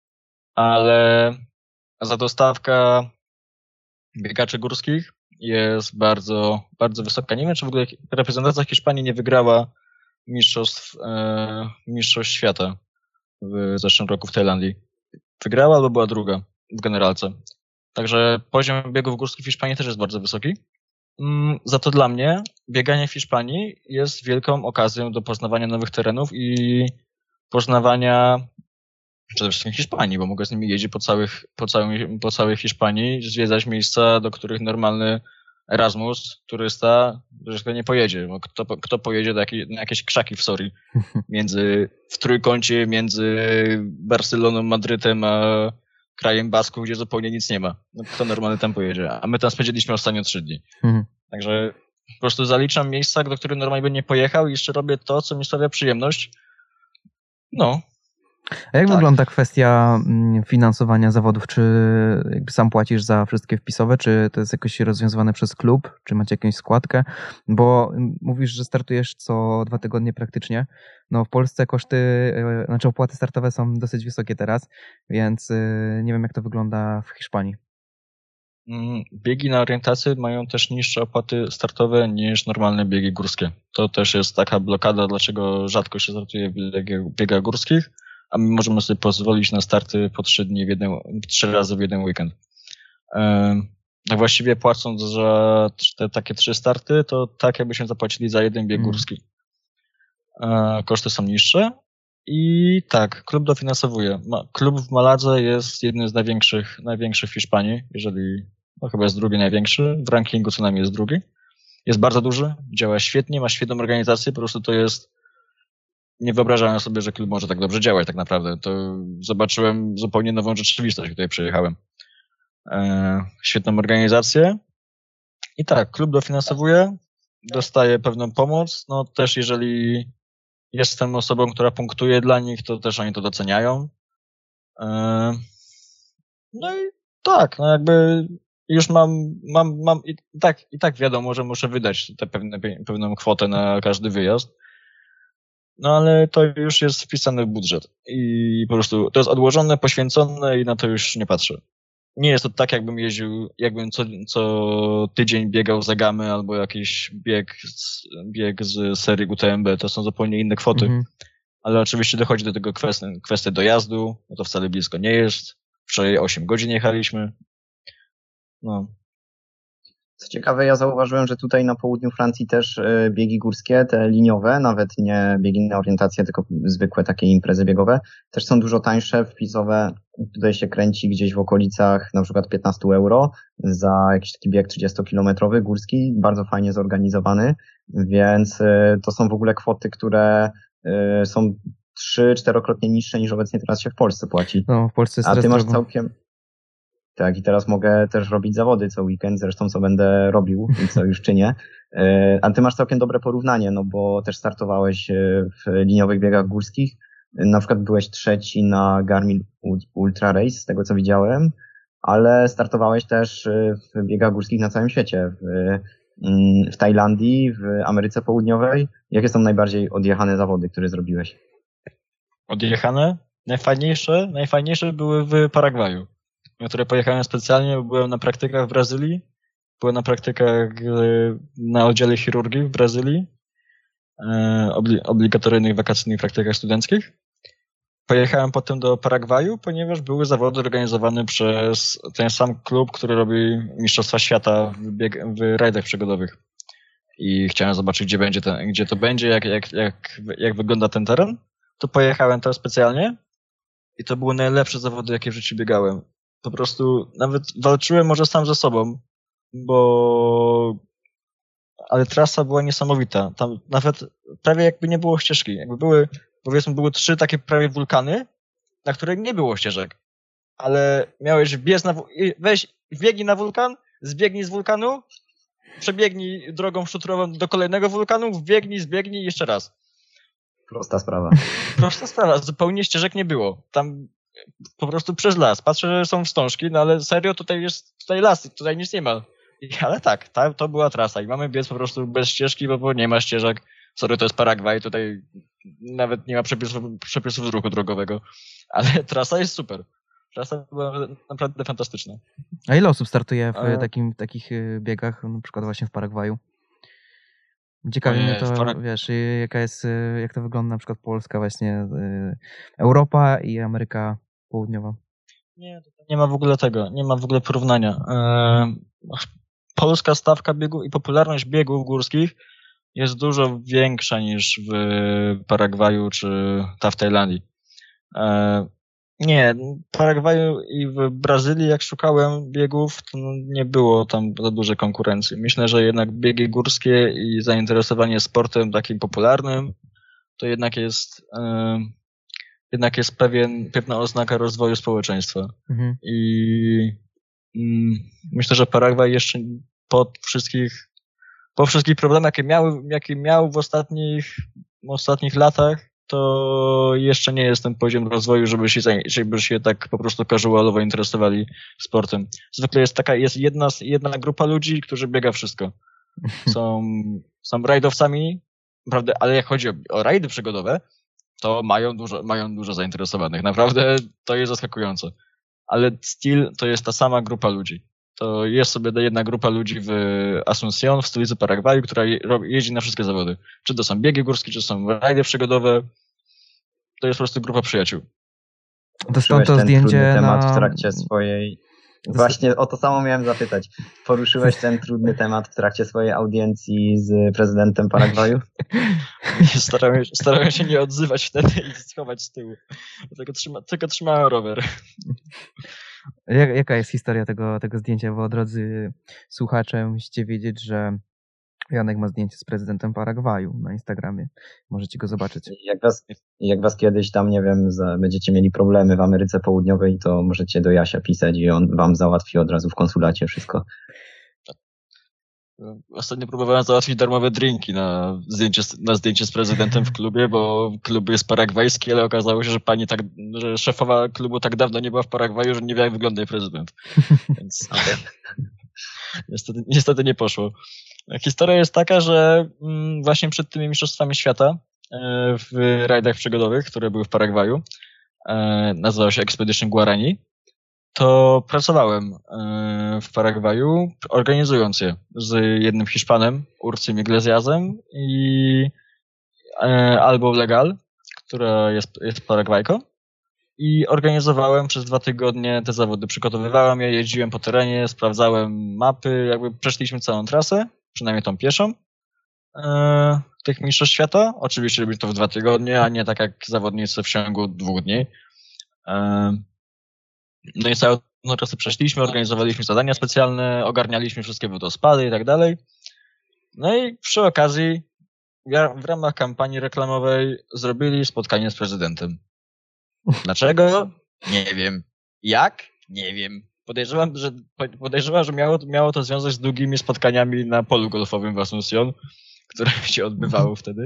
ale za dostawka biegaczy górskich jest bardzo, bardzo wysoka. Nie wiem, czy w ogóle reprezentacja Hiszpanii nie wygrała mistrzostw, e, mistrzostw świata w zeszłym roku w Tajlandii. Wygrała albo była druga w generalce. Także poziom biegów górskich w Hiszpanii też jest bardzo wysoki. Mm, za to dla mnie bieganie w Hiszpanii jest wielką okazją do poznawania nowych terenów i poznawania przede wszystkim Hiszpanii, bo mogę z nimi jeździć po, całych, po, całym, po całej Hiszpanii, zwiedzać miejsca, do których normalny Erasmus, turysta, że nie pojedzie. Bo kto, kto pojedzie do jakiej, na jakieś krzaki w Sorii między, w trójkącie między Barceloną, Madrytem a krajem Basków, gdzie zupełnie nic nie ma. No, kto normalny tam pojedzie? A my tam spędziliśmy ostatnio trzy dni. Mhm. Także po prostu zaliczam miejsca, do których normalnie bym nie pojechał i jeszcze robię to, co mi sprawia przyjemność. No. A jak tak. wygląda kwestia finansowania zawodów? Czy jakby sam płacisz za wszystkie wpisowe, czy to jest jakoś rozwiązywane przez klub, czy macie jakąś składkę? Bo mówisz, że startujesz co dwa tygodnie praktycznie. No w Polsce koszty, znaczy opłaty startowe są dosyć wysokie teraz, więc nie wiem, jak to wygląda w Hiszpanii. Biegi na orientację mają też niższe opłaty startowe niż normalne biegi górskie. To też jest taka blokada, dlaczego rzadko się startuje w biegach górskich, a my możemy sobie pozwolić na starty po trzy dni w jeden, trzy razy w jeden weekend. Tak właściwie płacąc za te takie trzy starty, to tak jakbyśmy zapłacili za jeden bieg górski. Koszty są niższe i tak, klub dofinansowuje. Klub w Maladze jest jednym z największych, największych w Hiszpanii, jeżeli, no chyba jest drugi największy, w rankingu co najmniej jest drugi. Jest bardzo duży, działa świetnie, ma świetną organizację, po prostu to jest nie wyobrażałem sobie, że klub może tak dobrze działać tak naprawdę. To zobaczyłem zupełnie nową rzeczywistość, tutaj przyjechałem. E, świetną organizację. I tak, klub dofinansowuje, dostaje pewną pomoc. No też jeżeli jestem osobą, która punktuje dla nich, to też oni to doceniają. E, no i tak, no jakby już mam, mam, mam i tak, i tak wiadomo, że muszę wydać tę pewne, pewną kwotę na każdy wyjazd. No ale to już jest wpisane w budżet i po prostu to jest odłożone, poświęcone i na to już nie patrzę. nie jest to tak, jakbym jeździł, jakbym co, co tydzień biegał za gamy albo jakiś bieg z, bieg z serii U T M B. To są zupełnie inne kwoty. Mhm. Ale oczywiście dochodzi do tego kwestia, kwestia dojazdu, no to wcale blisko nie jest. Wczoraj osiem godzin jechaliśmy. No. Co ciekawe, ja zauważyłem, że tutaj na południu Francji też biegi górskie, te liniowe, nawet nie biegi na orientację, tylko zwykłe takie imprezy biegowe, też są dużo tańsze, wpisowe. Tutaj się kręci gdzieś w okolicach na przykład piętnaście euro za jakiś taki bieg trzydziestokilometrowy górski, bardzo fajnie zorganizowany, więc to są w ogóle kwoty, które są trzy, czterokrotnie niższe niż obecnie teraz się w Polsce płaci. No, w Polsce jest A ty masz drogo. całkiem... Tak, i teraz mogę też robić zawody co weekend, zresztą co będę robił i co już czynię. A ty masz całkiem dobre porównanie, no bo też startowałeś w liniowych biegach górskich. Na przykład byłeś trzeci na Garmin Ultra Race, z tego co widziałem, ale startowałeś też w biegach górskich na całym świecie. W, w Tajlandii, w Ameryce Południowej. Jakie są najbardziej odjechane zawody, które zrobiłeś? Odjechane? Najfajniejsze? Najfajniejsze były w Paragwaju, na które pojechałem specjalnie, bo byłem na praktykach w Brazylii, byłem na praktykach na oddziale chirurgii w Brazylii, obli- obligatoryjnych wakacyjnych praktykach studenckich. Pojechałem potem do Paragwaju, ponieważ były zawody organizowane przez ten sam klub, który robi Mistrzostwa Świata w, bieg- w rajdach przygodowych. I chciałem zobaczyć, gdzie będzie ten, gdzie to będzie, jak, jak, jak, jak wygląda ten teren. To pojechałem tam specjalnie i to były najlepsze zawody, jakie w życiu biegałem. Po prostu nawet walczyłem może sam ze sobą, bo ale trasa była niesamowita. Tam nawet prawie jakby nie było ścieżki. Jakby były, powiedzmy, były trzy takie prawie wulkany, na których nie było ścieżek. Ale miałeś biec na, weź, wbiegnij na wulkan, zbiegnij z wulkanu, przebiegnij drogą szutrową do kolejnego wulkanu, wbiegnij, zbiegnij jeszcze raz. Prosta sprawa. Prosta sprawa, zupełnie ścieżek nie było. Tam po prostu przez las. Patrzę, że są wstążki, no ale serio tutaj jest tutaj las, tutaj nic nie ma. I, ale tak, ta, to była trasa i mamy biec po prostu bez ścieżki, bo, bo nie ma ścieżek. Sorry, to jest Paragwaj, tutaj nawet nie ma przepisów, przepisów ruchu drogowego. Ale trasa jest super. Trasa była naprawdę fantastyczna. A ile osób startuje w A... takim, takich biegach, na przykład właśnie w Paragwaju? Ciekawi mnie to, Parag... wiesz, jaka jest, jak to wygląda na przykład Polska właśnie, Europa i Ameryka Południowa. Nie, nie ma w ogóle tego, nie ma w ogóle porównania. Polska stawka biegu i popularność biegów górskich jest dużo większa niż w Paragwaju czy ta w Tajlandii. Nie, w Paragwaju i w Brazylii, jak szukałem biegów, to nie było tam za dużej konkurencji. Myślę, że jednak biegi górskie i zainteresowanie sportem takim popularnym to jednak jest e, jednak jest pewien, pewna oznaka rozwoju społeczeństwa. Mhm. I mm, myślę, że Paragwaj jeszcze po wszystkich po wszystkich problemach, jakie miał, jakie miał w ostatnich, w ostatnich latach, to jeszcze nie jest ten poziom rozwoju, żeby się, żeby się tak po prostu casualowo interesowali sportem. Zwykle jest taka, jest jedna, jedna grupa ludzi, którzy biega wszystko. Są, są rajdowcami, naprawdę, ale jak chodzi o, o rajdy przygodowe, to mają dużo, mają dużo zainteresowanych. Naprawdę to jest zaskakujące. Ale still to jest ta sama grupa ludzi. To jest sobie jedna grupa ludzi w Asunción, w stolicy Paragwaju, która jeździ na wszystkie zawody. Czy to są biegi górskie, czy to są rajdy przygodowe. To jest po prostu grupa przyjaciół. To stąd to zdjęcie na... temat w trakcie swojej... Właśnie o to samo miałem zapytać. Poruszyłeś ten trudny temat w trakcie swojej audiencji z prezydentem Paragwaju? Starałem, starałem się nie odzywać wtedy i schować z tyłu. Tylko, trzyma, tylko trzymałem rower. Jak, jaka jest historia tego, tego zdjęcia? Bo drodzy słuchacze, musicie wiedzieć, że Janek ma zdjęcie z prezydentem Paragwaju na Instagramie. Możecie go zobaczyć. Jak was, jak was kiedyś tam, nie wiem, za, będziecie mieli problemy w Ameryce Południowej, to możecie do Jasia pisać i on wam załatwi od razu w konsulacie wszystko. Ostatnio próbowałem załatwić darmowe drinki na zdjęcie, na zdjęcie z prezydentem w klubie, bo klub jest paragwajski, ale okazało się, że pani tak, że szefowa klubu tak dawno nie była w Paragwaju, że nie wie, jak wygląda jej prezydent. Więc niestety, niestety nie poszło. Historia jest taka, że właśnie przed tymi mistrzostwami świata w rajdach przygodowych, które były w Paragwaju, nazywał się Expedition Guarani, to pracowałem w Paragwaju, organizując je z jednym Hiszpanem, Urcim Iglesiasem i Albo Legal, która jest, jest Paragwajką. I organizowałem przez dwa tygodnie te zawody. Przygotowywałem je, jeździłem po terenie, sprawdzałem mapy, jakby przeszliśmy całą trasę, przynajmniej tą pieszą, e, tych mistrzostw świata. Oczywiście robić to w dwa tygodnie, a nie tak jak zawodnicy w ciągu dwóch dni. E, no i całą trasę przeszliśmy, organizowaliśmy zadania specjalne, ogarnialiśmy wszystkie wodospady i tak dalej. No i przy okazji w ramach kampanii reklamowej zrobili spotkanie z prezydentem. Dlaczego? Nie wiem. Jak? Nie wiem. Podejrzewam, że, podejrzewam, że miało, miało to związek z długimi spotkaniami na polu golfowym w Asunción, które się odbywało wtedy.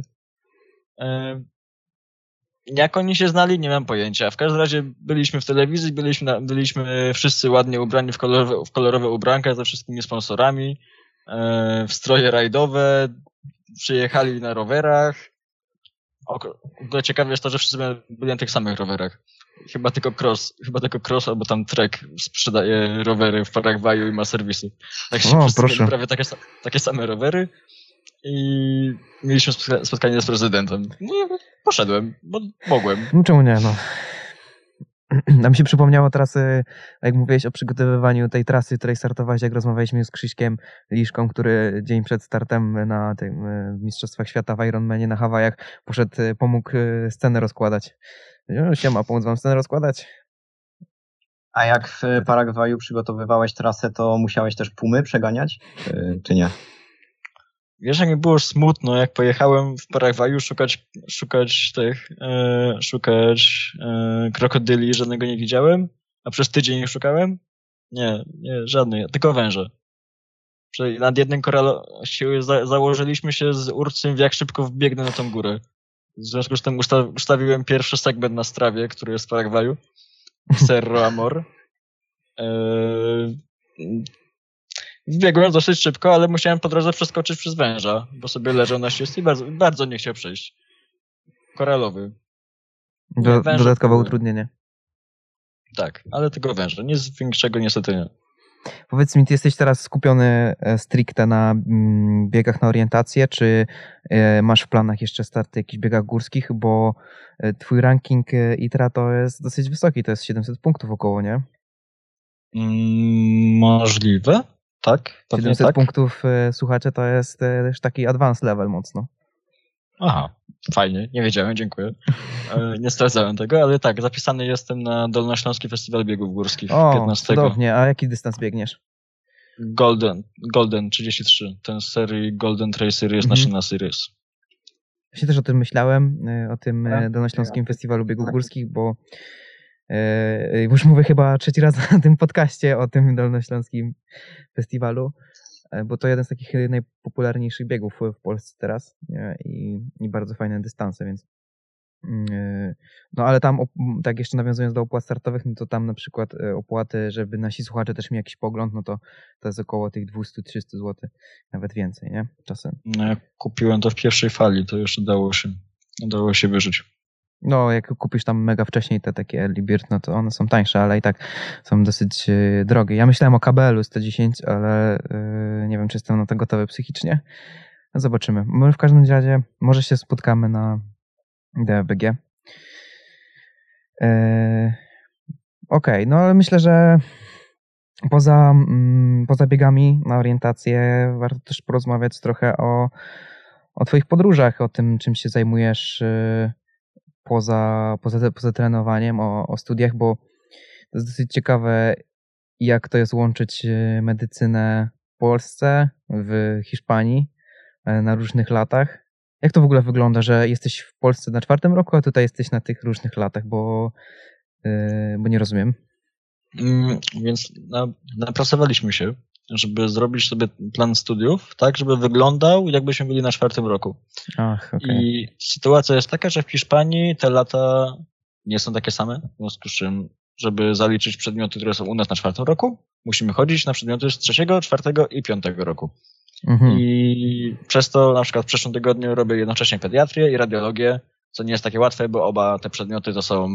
Jak oni się znali, nie mam pojęcia. W każdym razie byliśmy w telewizji, byliśmy, byliśmy wszyscy ładnie ubrani w kolorowe, w kolorowe ubranka ze wszystkimi sponsorami, w stroje rajdowe, przyjechali na rowerach. O, ciekawe jest to, że wszyscy byli na tych samych rowerach. Chyba tylko Cross, chyba tylko Cross albo tam Trek sprzedaje rowery w Paragwaju i ma serwisy. Także o, wszyscy proszę. mieli prawie takie, takie same rowery i mieliśmy spotkanie z prezydentem. No i poszedłem, bo mogłem. No czemu nie, no. A mi się przypomniało teraz, jak mówiłeś o przygotowywaniu tej trasy, której startowałeś, jak rozmawialiśmy z Krzyśkiem Liszką, który dzień przed startem na tym Mistrzostwach Świata w Ironmanie na Hawajach poszedł, pomógł scenę rozkładać. No, siema, pomóc wam scenę rozkładać? A jak w Paragwaju przygotowywałeś trasę, to musiałeś też pumy przeganiać, czy nie? Wiesz, jak mi było smutno, jak pojechałem w Paragwaju szukać, szukać tych, e, szukać e, krokodyli, żadnego nie widziałem, a przez tydzień nie szukałem? Nie, nie, żadnej, tylko węże. Nad jednym koralem za, założyliśmy się z Urcym, jak szybko wbiegnę na tą górę. W związku z tym usta, ustawiłem pierwszy segment na Strawie, który jest w Paragwaju, Cerro Amor. E, Wbiegłem dosyć szybko, ale musiałem po drodze przeskoczyć przez węża, bo sobie leżał na ścieżce i bardzo, bardzo nie chciał przejść. Koralowy. Do, dodatkowe utrudnienie. Tak, ale tylko węże. Nic większego niestety nie. Powiedz mi, ty jesteś teraz skupiony stricte na biegach na orientację, czy masz w planach jeszcze starty jakichś biegach górskich, bo twój ranking I T R A to jest dosyć wysoki, to jest siedemset punktów około, nie? Mm, możliwe. Tak, siedemset tak. punktów, słuchacze, to jest też taki advanced level mocno. Aha, fajnie, nie wiedziałem, dziękuję. Nie sprawdzałem tego, ale tak, zapisany jestem na Dolnośląski Festiwal Biegów Górskich o, piętnastego. Cudownie, a jaki dystans biegniesz? Golden, Golden trzydzieści trzy, ten z serii Golden Trail Series, Mhm. National Series. Właśnie też o tym myślałem, o tym Dolnośląskim Festiwalu Biegów Górskich, bo Yy, już mówię chyba trzeci raz na tym podcaście o tym Dolnośląskim Festiwalu, bo to jeden z takich najpopularniejszych biegów w Polsce teraz i, i bardzo fajne dystanse, więc yy, no ale tam, tak jeszcze nawiązując do opłat startowych, no to tam na przykład opłaty, żeby nasi słuchacze też mieli jakiś pogląd, no to to jest około tych dwieście trzysta złotych, nawet więcej, nie? Czasem. No ja kupiłem to w pierwszej fali, to jeszcze dało się, dało się wyżyć. No, jak kupisz tam mega wcześniej te takie Early Bird, no to one są tańsze, ale i tak są dosyć yy, drogie. Ja myślałem o K B L-u sto dziesięć, ale yy, nie wiem, czy jestem na to gotowy psychicznie. No, zobaczymy. My w każdym razie może się spotkamy na D B G. Yy, Okej, okay, no ale myślę, że poza, mm, poza biegami na orientację warto też porozmawiać trochę o, o twoich podróżach, o tym, czym się zajmujesz yy, poza, poza, poza trenowaniem, o, o studiach, bo to jest dosyć ciekawe, jak to jest łączyć medycynę w Polsce, w Hiszpanii na różnych latach. Jak to w ogóle wygląda, że jesteś w Polsce na czwartym roku, a tutaj jesteś na tych różnych latach, bo, yy, bo nie rozumiem. Mm, więc na, napracowaliśmy się, żeby zrobić sobie plan studiów, tak, żeby wyglądał, jakbyśmy byli na czwartym roku. Ach, okay. I sytuacja jest taka, że w Hiszpanii te lata nie są takie same, w związku z czym, żeby zaliczyć przedmioty, które są u nas na czwartym roku, musimy chodzić na przedmioty z trzeciego, czwartego i piątego roku. Mhm. I przez to na przykład w przyszłym tygodniu robię jednocześnie pediatrię i radiologię, co nie jest takie łatwe, bo oba te przedmioty to są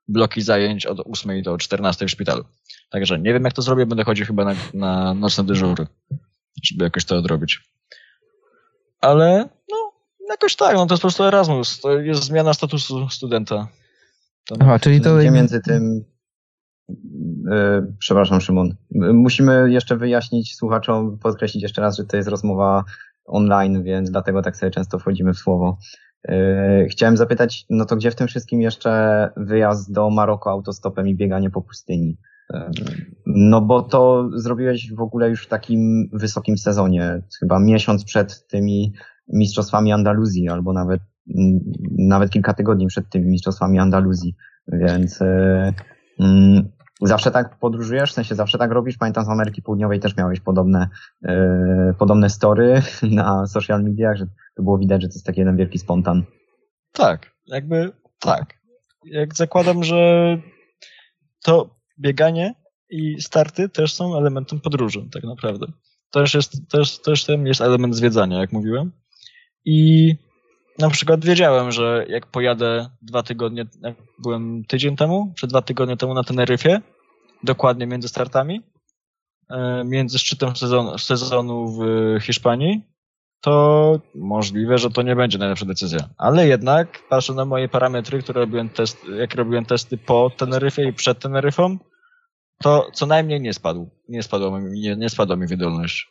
bloki zajęć od ósmej do czternastej w szpitalu. Także nie wiem, jak to zrobię, będę chodził chyba na, na nocne dyżury, żeby jakoś to odrobić. Ale no, jakoś tak, no to jest po prostu Erasmus, to jest zmiana statusu studenta. To Aha, czyli to... Gdzie między tym... Yy, przepraszam, Szymon. Musimy jeszcze wyjaśnić słuchaczom, podkreślić jeszcze raz, że to jest rozmowa online, więc dlatego tak sobie często wchodzimy w słowo. Yy, chciałem zapytać, no to gdzie w tym wszystkim jeszcze wyjazd do Maroka autostopem i bieganie po pustyni? Yy, no bo to zrobiłeś w ogóle już w takim wysokim sezonie, chyba miesiąc przed tymi mistrzostwami Andaluzji, albo nawet, nawet kilka tygodni przed tymi mistrzostwami Andaluzji, więc... Yy, yy, Zawsze tak podróżujesz? W sensie zawsze tak robisz? Pamiętam, z Ameryki Południowej też miałeś podobne, yy, podobne story na social mediach, że to było widać, że to jest taki jeden wielki spontan. Tak, jakby tak. Jak zakładam, że to bieganie i starty też są elementem podróży, tak naprawdę. Też jest, też, też ten jest element zwiedzania, jak mówiłem. I na przykład wiedziałem, że jak pojadę dwa tygodnie, jak byłem tydzień temu, czy dwa tygodnie temu na Teneryfie, dokładnie między startami, między szczytem sezonu, sezonu w Hiszpanii, to możliwe, że to nie będzie najlepsza decyzja. Ale jednak, patrzę na moje parametry, które robiłem test, jak robiłem testy po Teneryfie i przed Teneryfą, to co najmniej nie spadł. Nie spadła mi, nie, nie spadła mi wydolność.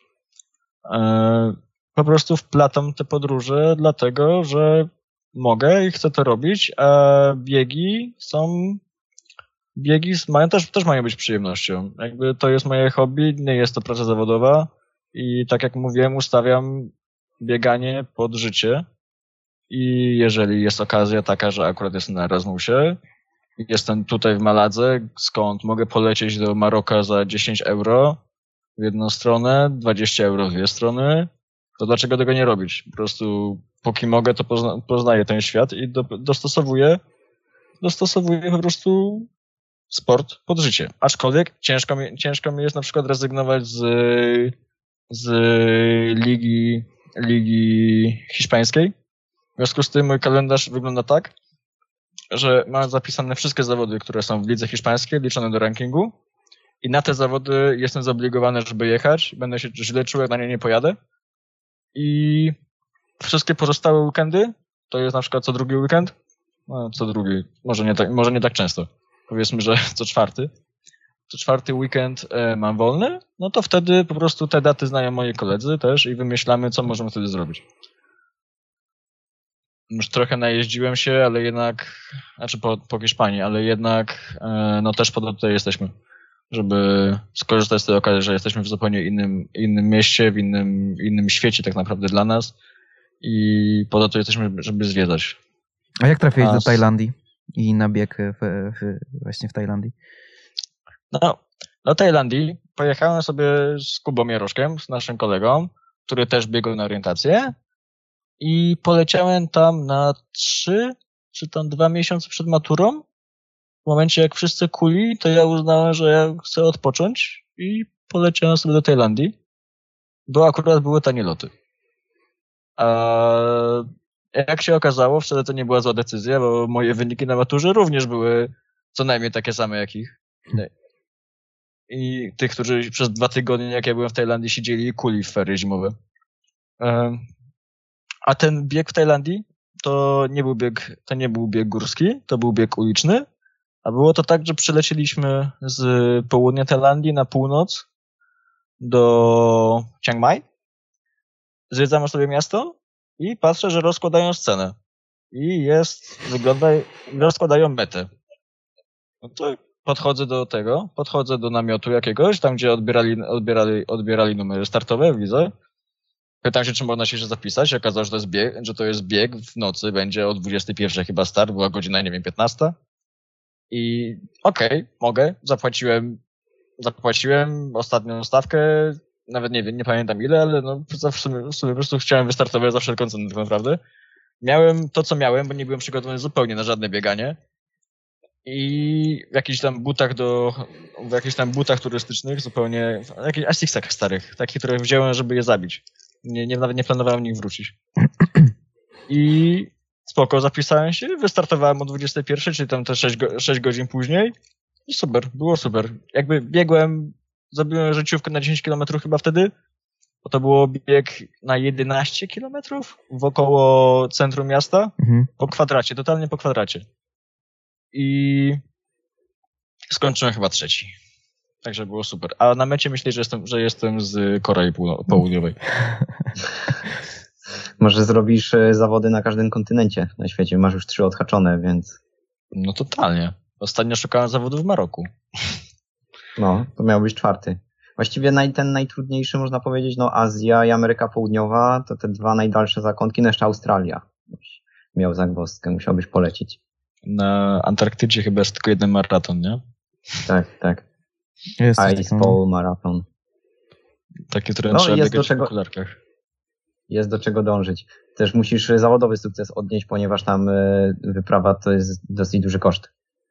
Po prostu wplatam te podróże dlatego, że mogę i chcę to robić, a biegi są... Biegi mają też, też mają być przyjemnością. Jakby to jest moje hobby, nie jest to praca zawodowa i tak jak mówiłem, ustawiam bieganie pod życie i jeżeli jest okazja taka, że akurat jestem na Erasmusie, jestem tutaj w Maladze, skąd mogę polecieć do Maroka za dziesięć euro w jedną stronę, dwadzieścia euro w dwie strony, to dlaczego tego nie robić? Po prostu póki mogę, to pozna, poznaję ten świat i do, dostosowuję, dostosowuję po prostu sport pod życie. Aczkolwiek ciężko mi, ciężko mi jest na przykład rezygnować z, z ligi, ligi hiszpańskiej. W związku z tym mój kalendarz wygląda tak, że mam zapisane wszystkie zawody, które są w lidze hiszpańskiej, liczone do rankingu i na te zawody jestem zobligowany, żeby jechać. Będę się źle czuł, jak na nie nie pojadę. I wszystkie pozostałe weekendy, to jest na przykład co drugi weekend, no co drugi, może nie tak, może nie tak często, powiedzmy, że co czwarty, co czwarty weekend e, mam wolny, no to wtedy po prostu te daty znają moi koledzy też i wymyślamy, co możemy wtedy zrobić. Już trochę najeździłem się, ale jednak, znaczy po, po Hiszpanii, ale jednak e, no też po to tutaj jesteśmy, żeby skorzystać z tej okazji, że jesteśmy w zupełnie innym, innym mieście, w innym, innym świecie tak naprawdę dla nas i po to tu jesteśmy, żeby zwiedzać. A jak trafiłeś A, do Tajlandii i na bieg w, w, właśnie w Tajlandii? No, do Tajlandii pojechałem sobie z Kubą Jaroszkiem, z naszym kolegą, który też biegł na orientację i poleciałem tam na trzy czy tam dwa miesiące przed maturą. W momencie, jak wszyscy kuli, to ja uznałem, że ja chcę odpocząć i poleciałem sobie do Tajlandii, bo akurat były tanie loty. A jak się okazało, wtedy to nie była zła decyzja, bo moje wyniki na maturze również były co najmniej takie same jak ich. I tych, którzy przez dwa tygodnie, jak ja byłem w Tajlandii, siedzieli i kuli w ferie zimowe. A ten bieg w Tajlandii to nie był bieg, to nie był bieg górski, to był bieg uliczny. A było to tak, że przylecieliśmy z południa Tajlandii na północ do Chiang Mai. Zwiedzamy sobie miasto i patrzę, że rozkładają scenę. I jest, wygląda, rozkładają metę. No to podchodzę do tego, podchodzę do namiotu jakiegoś, tam gdzie odbierali, odbierali, odbierali numery startowe, widzę. Pytam się, czy można się jeszcze zapisać. Okazało się, że to jest bieg, że to jest bieg w nocy, będzie o dwudziestej pierwszej chyba start, była godzina, nie wiem, piętnasta. I okej, okay, mogę, zapłaciłem, zapłaciłem ostatnią stawkę, nawet nie wiem, nie pamiętam ile, ale no w sumie, w sumie po prostu chciałem wystartować za wszelką cenę tak naprawdę. Miałem to, co miałem, bo nie byłem przygotowany zupełnie na żadne bieganie. I w jakichś tam butach do, w jakichś tam butach turystycznych zupełnie, w jakichś Asicsach starych, takich, które wziąłem, żeby je zabić. Nie, nie, nawet nie planowałem w nich wrócić. I spoko, zapisałem się, wystartowałem o dwudziestej pierwszej, czyli tam te sześć, go, sześć godzin później i super, było super. Jakby biegłem, zrobiłem życiówkę na dziesięć kilometrów chyba wtedy, bo to było bieg na jedenaście kilometrów wokoło centrum miasta, mhm. po kwadracie, totalnie po kwadracie. I skończyłem chyba trzeci. Także było super. A na mecie myślę, że jestem, że jestem z Korei Południowej. Może zrobisz zawody na każdym kontynencie na świecie. Masz już trzy odhaczone, więc... No totalnie. Ostatnio szukałem zawodów w Maroku. No, to miał być czwarty. Właściwie naj, ten najtrudniejszy, można powiedzieć, no Azja i Ameryka Południowa, to te dwa najdalsze zakątki, no jeszcze Australia. Miał zagwozdkę, musiałbyś polecieć. Na Antarktydzie chyba jest tylko jeden maraton, nie? Tak, tak. Jest Ice Pole Marathon. Takie, które no, trzeba biegać czego, w okularkach. Jest do czego dążyć. Też musisz zawodowy sukces odnieść, ponieważ tam wyprawa to jest dosyć duży koszt.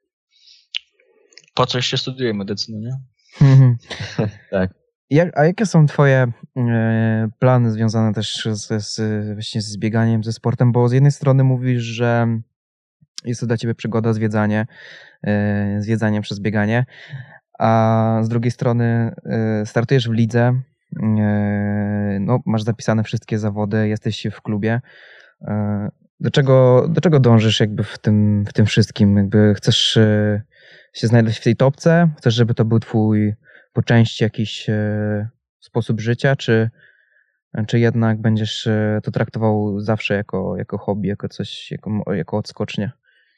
Po coś się studiuje medycynę, nie? Tak. Jak, a jakie są twoje e, plany związane też z, z, właśnie z bieganiem, ze sportem? Bo z jednej strony mówisz, że jest to dla ciebie przygoda, zwiedzanie, e, zwiedzanie przez bieganie, a z drugiej strony e, startujesz w lidze, e, no, masz zapisane wszystkie zawody, jesteś w klubie. E, do czego, do czego dążysz jakby w tym, w tym wszystkim? Jakby chcesz e, się znaleźć w tej topce? Chcesz, żeby to był twój po części jakiś e, sposób życia, czy, czy jednak będziesz e, to traktował zawsze jako, jako hobby, jako coś, jako, jako odskocznie?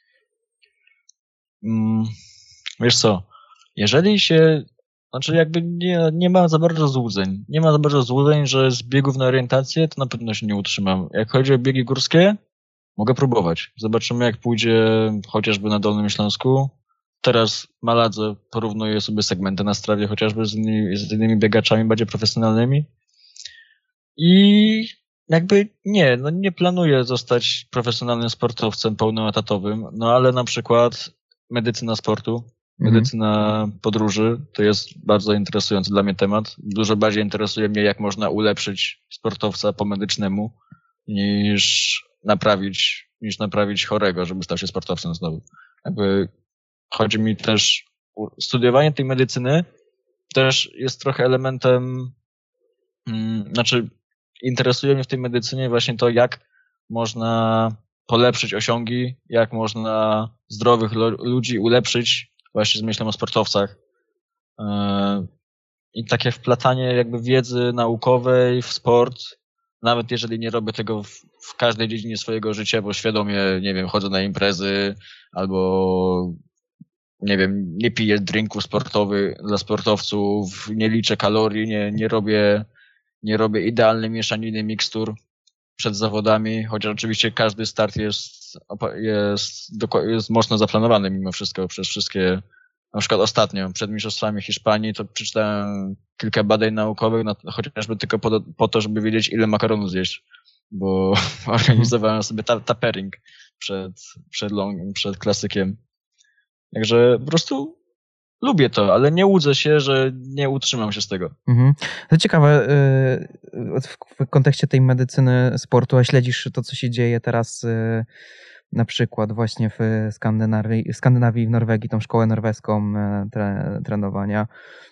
Mm, wiesz co, jeżeli się, znaczy jakby nie, nie ma za bardzo złudzeń, nie ma za bardzo złudzeń, że z biegów na orientację to na pewno się nie utrzymam. Jak chodzi o biegi górskie, mogę próbować. Zobaczymy jak pójdzie chociażby na Dolnym Śląsku. Teraz Maladze porównuję sobie segmenty na Strawie chociażby z innymi, z innymi biegaczami bardziej profesjonalnymi. I jakby nie, no nie planuję zostać profesjonalnym sportowcem pełnoetatowym, no ale na przykład medycyna sportu, medycyna mhm. podróży to jest bardzo interesujący dla mnie temat. Dużo bardziej interesuje mnie, jak można ulepszyć sportowca po medycznemu niż naprawić, niż naprawić chorego, żeby stał się sportowcem znowu. Jakby chodzi mi też, studiowanie tej medycyny też jest trochę elementem, hmm, znaczy interesuje mnie w tej medycynie właśnie to, jak można polepszyć osiągi, jak można zdrowych lo- ludzi ulepszyć właśnie z myślą o sportowcach. Yy, I takie wplatanie jakby wiedzy naukowej w sport, nawet jeżeli nie robię tego w, w każdej dziedzinie swojego życia, bo świadomie, nie wiem, chodzę na imprezy albo nie wiem, nie piję drinków sportowych dla sportowców, nie liczę kalorii, nie, nie robię, nie robię idealnej mieszaniny mikstur przed zawodami, chociaż oczywiście każdy start jest, jest, jest mocno zaplanowany mimo wszystko przez wszystkie, na przykład ostatnio przed mistrzostwami Hiszpanii to przeczytałem kilka badań naukowych, no, chociażby tylko po, po to, żeby wiedzieć ile makaronu zjeść, bo organizowałem sobie ta, tapering przed, przed, long, przed klasykiem. Także po prostu lubię to, ale nie łudzę się, że nie utrzymam się z tego. Mhm. To ciekawe, w kontekście tej medycyny sportu, a śledzisz to, co się dzieje teraz na przykład właśnie w Skandynawii, w Skandynawii, w Norwegii, tą szkołę norweską tre, trenowania.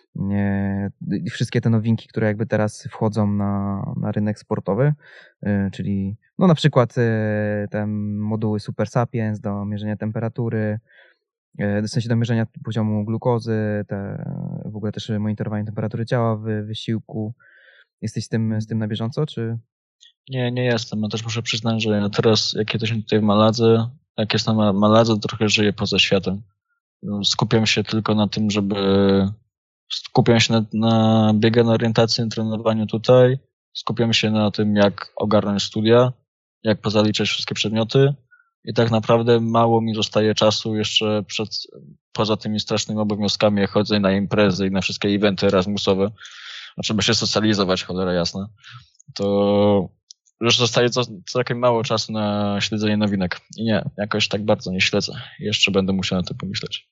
I wszystkie te nowinki, które jakby teraz wchodzą na, na rynek sportowy, czyli no na przykład te moduły Super Sapiens do mierzenia temperatury, w sensie do mierzenia poziomu glukozy, te, w ogóle też monitorowanie temperatury ciała w wysiłku. Jesteś z tym, z tym na bieżąco, czy? Nie, nie jestem. Ja też muszę przyznać, że ja teraz, jak jesteśmy tutaj w Maladze, jak jestem na Maladze, to trochę żyję poza światem. Skupiam się tylko na tym, żeby... Skupiam się na, na bieganiu, orientacji, na trenowaniu tutaj. Skupiam się na tym, jak ogarnąć studia, jak pozaliczać wszystkie przedmioty. I tak naprawdę mało mi zostaje czasu jeszcze przed, poza tymi strasznymi obowiązkami, jak chodzę na imprezy i na wszystkie eventy Erasmusowe, a trzeba się socjalizować, cholera jasna, to już zostaje całkiem mało czasu na śledzenie nowinek. I nie, jakoś tak bardzo nie śledzę. Jeszcze będę musiał na tym pomyśleć.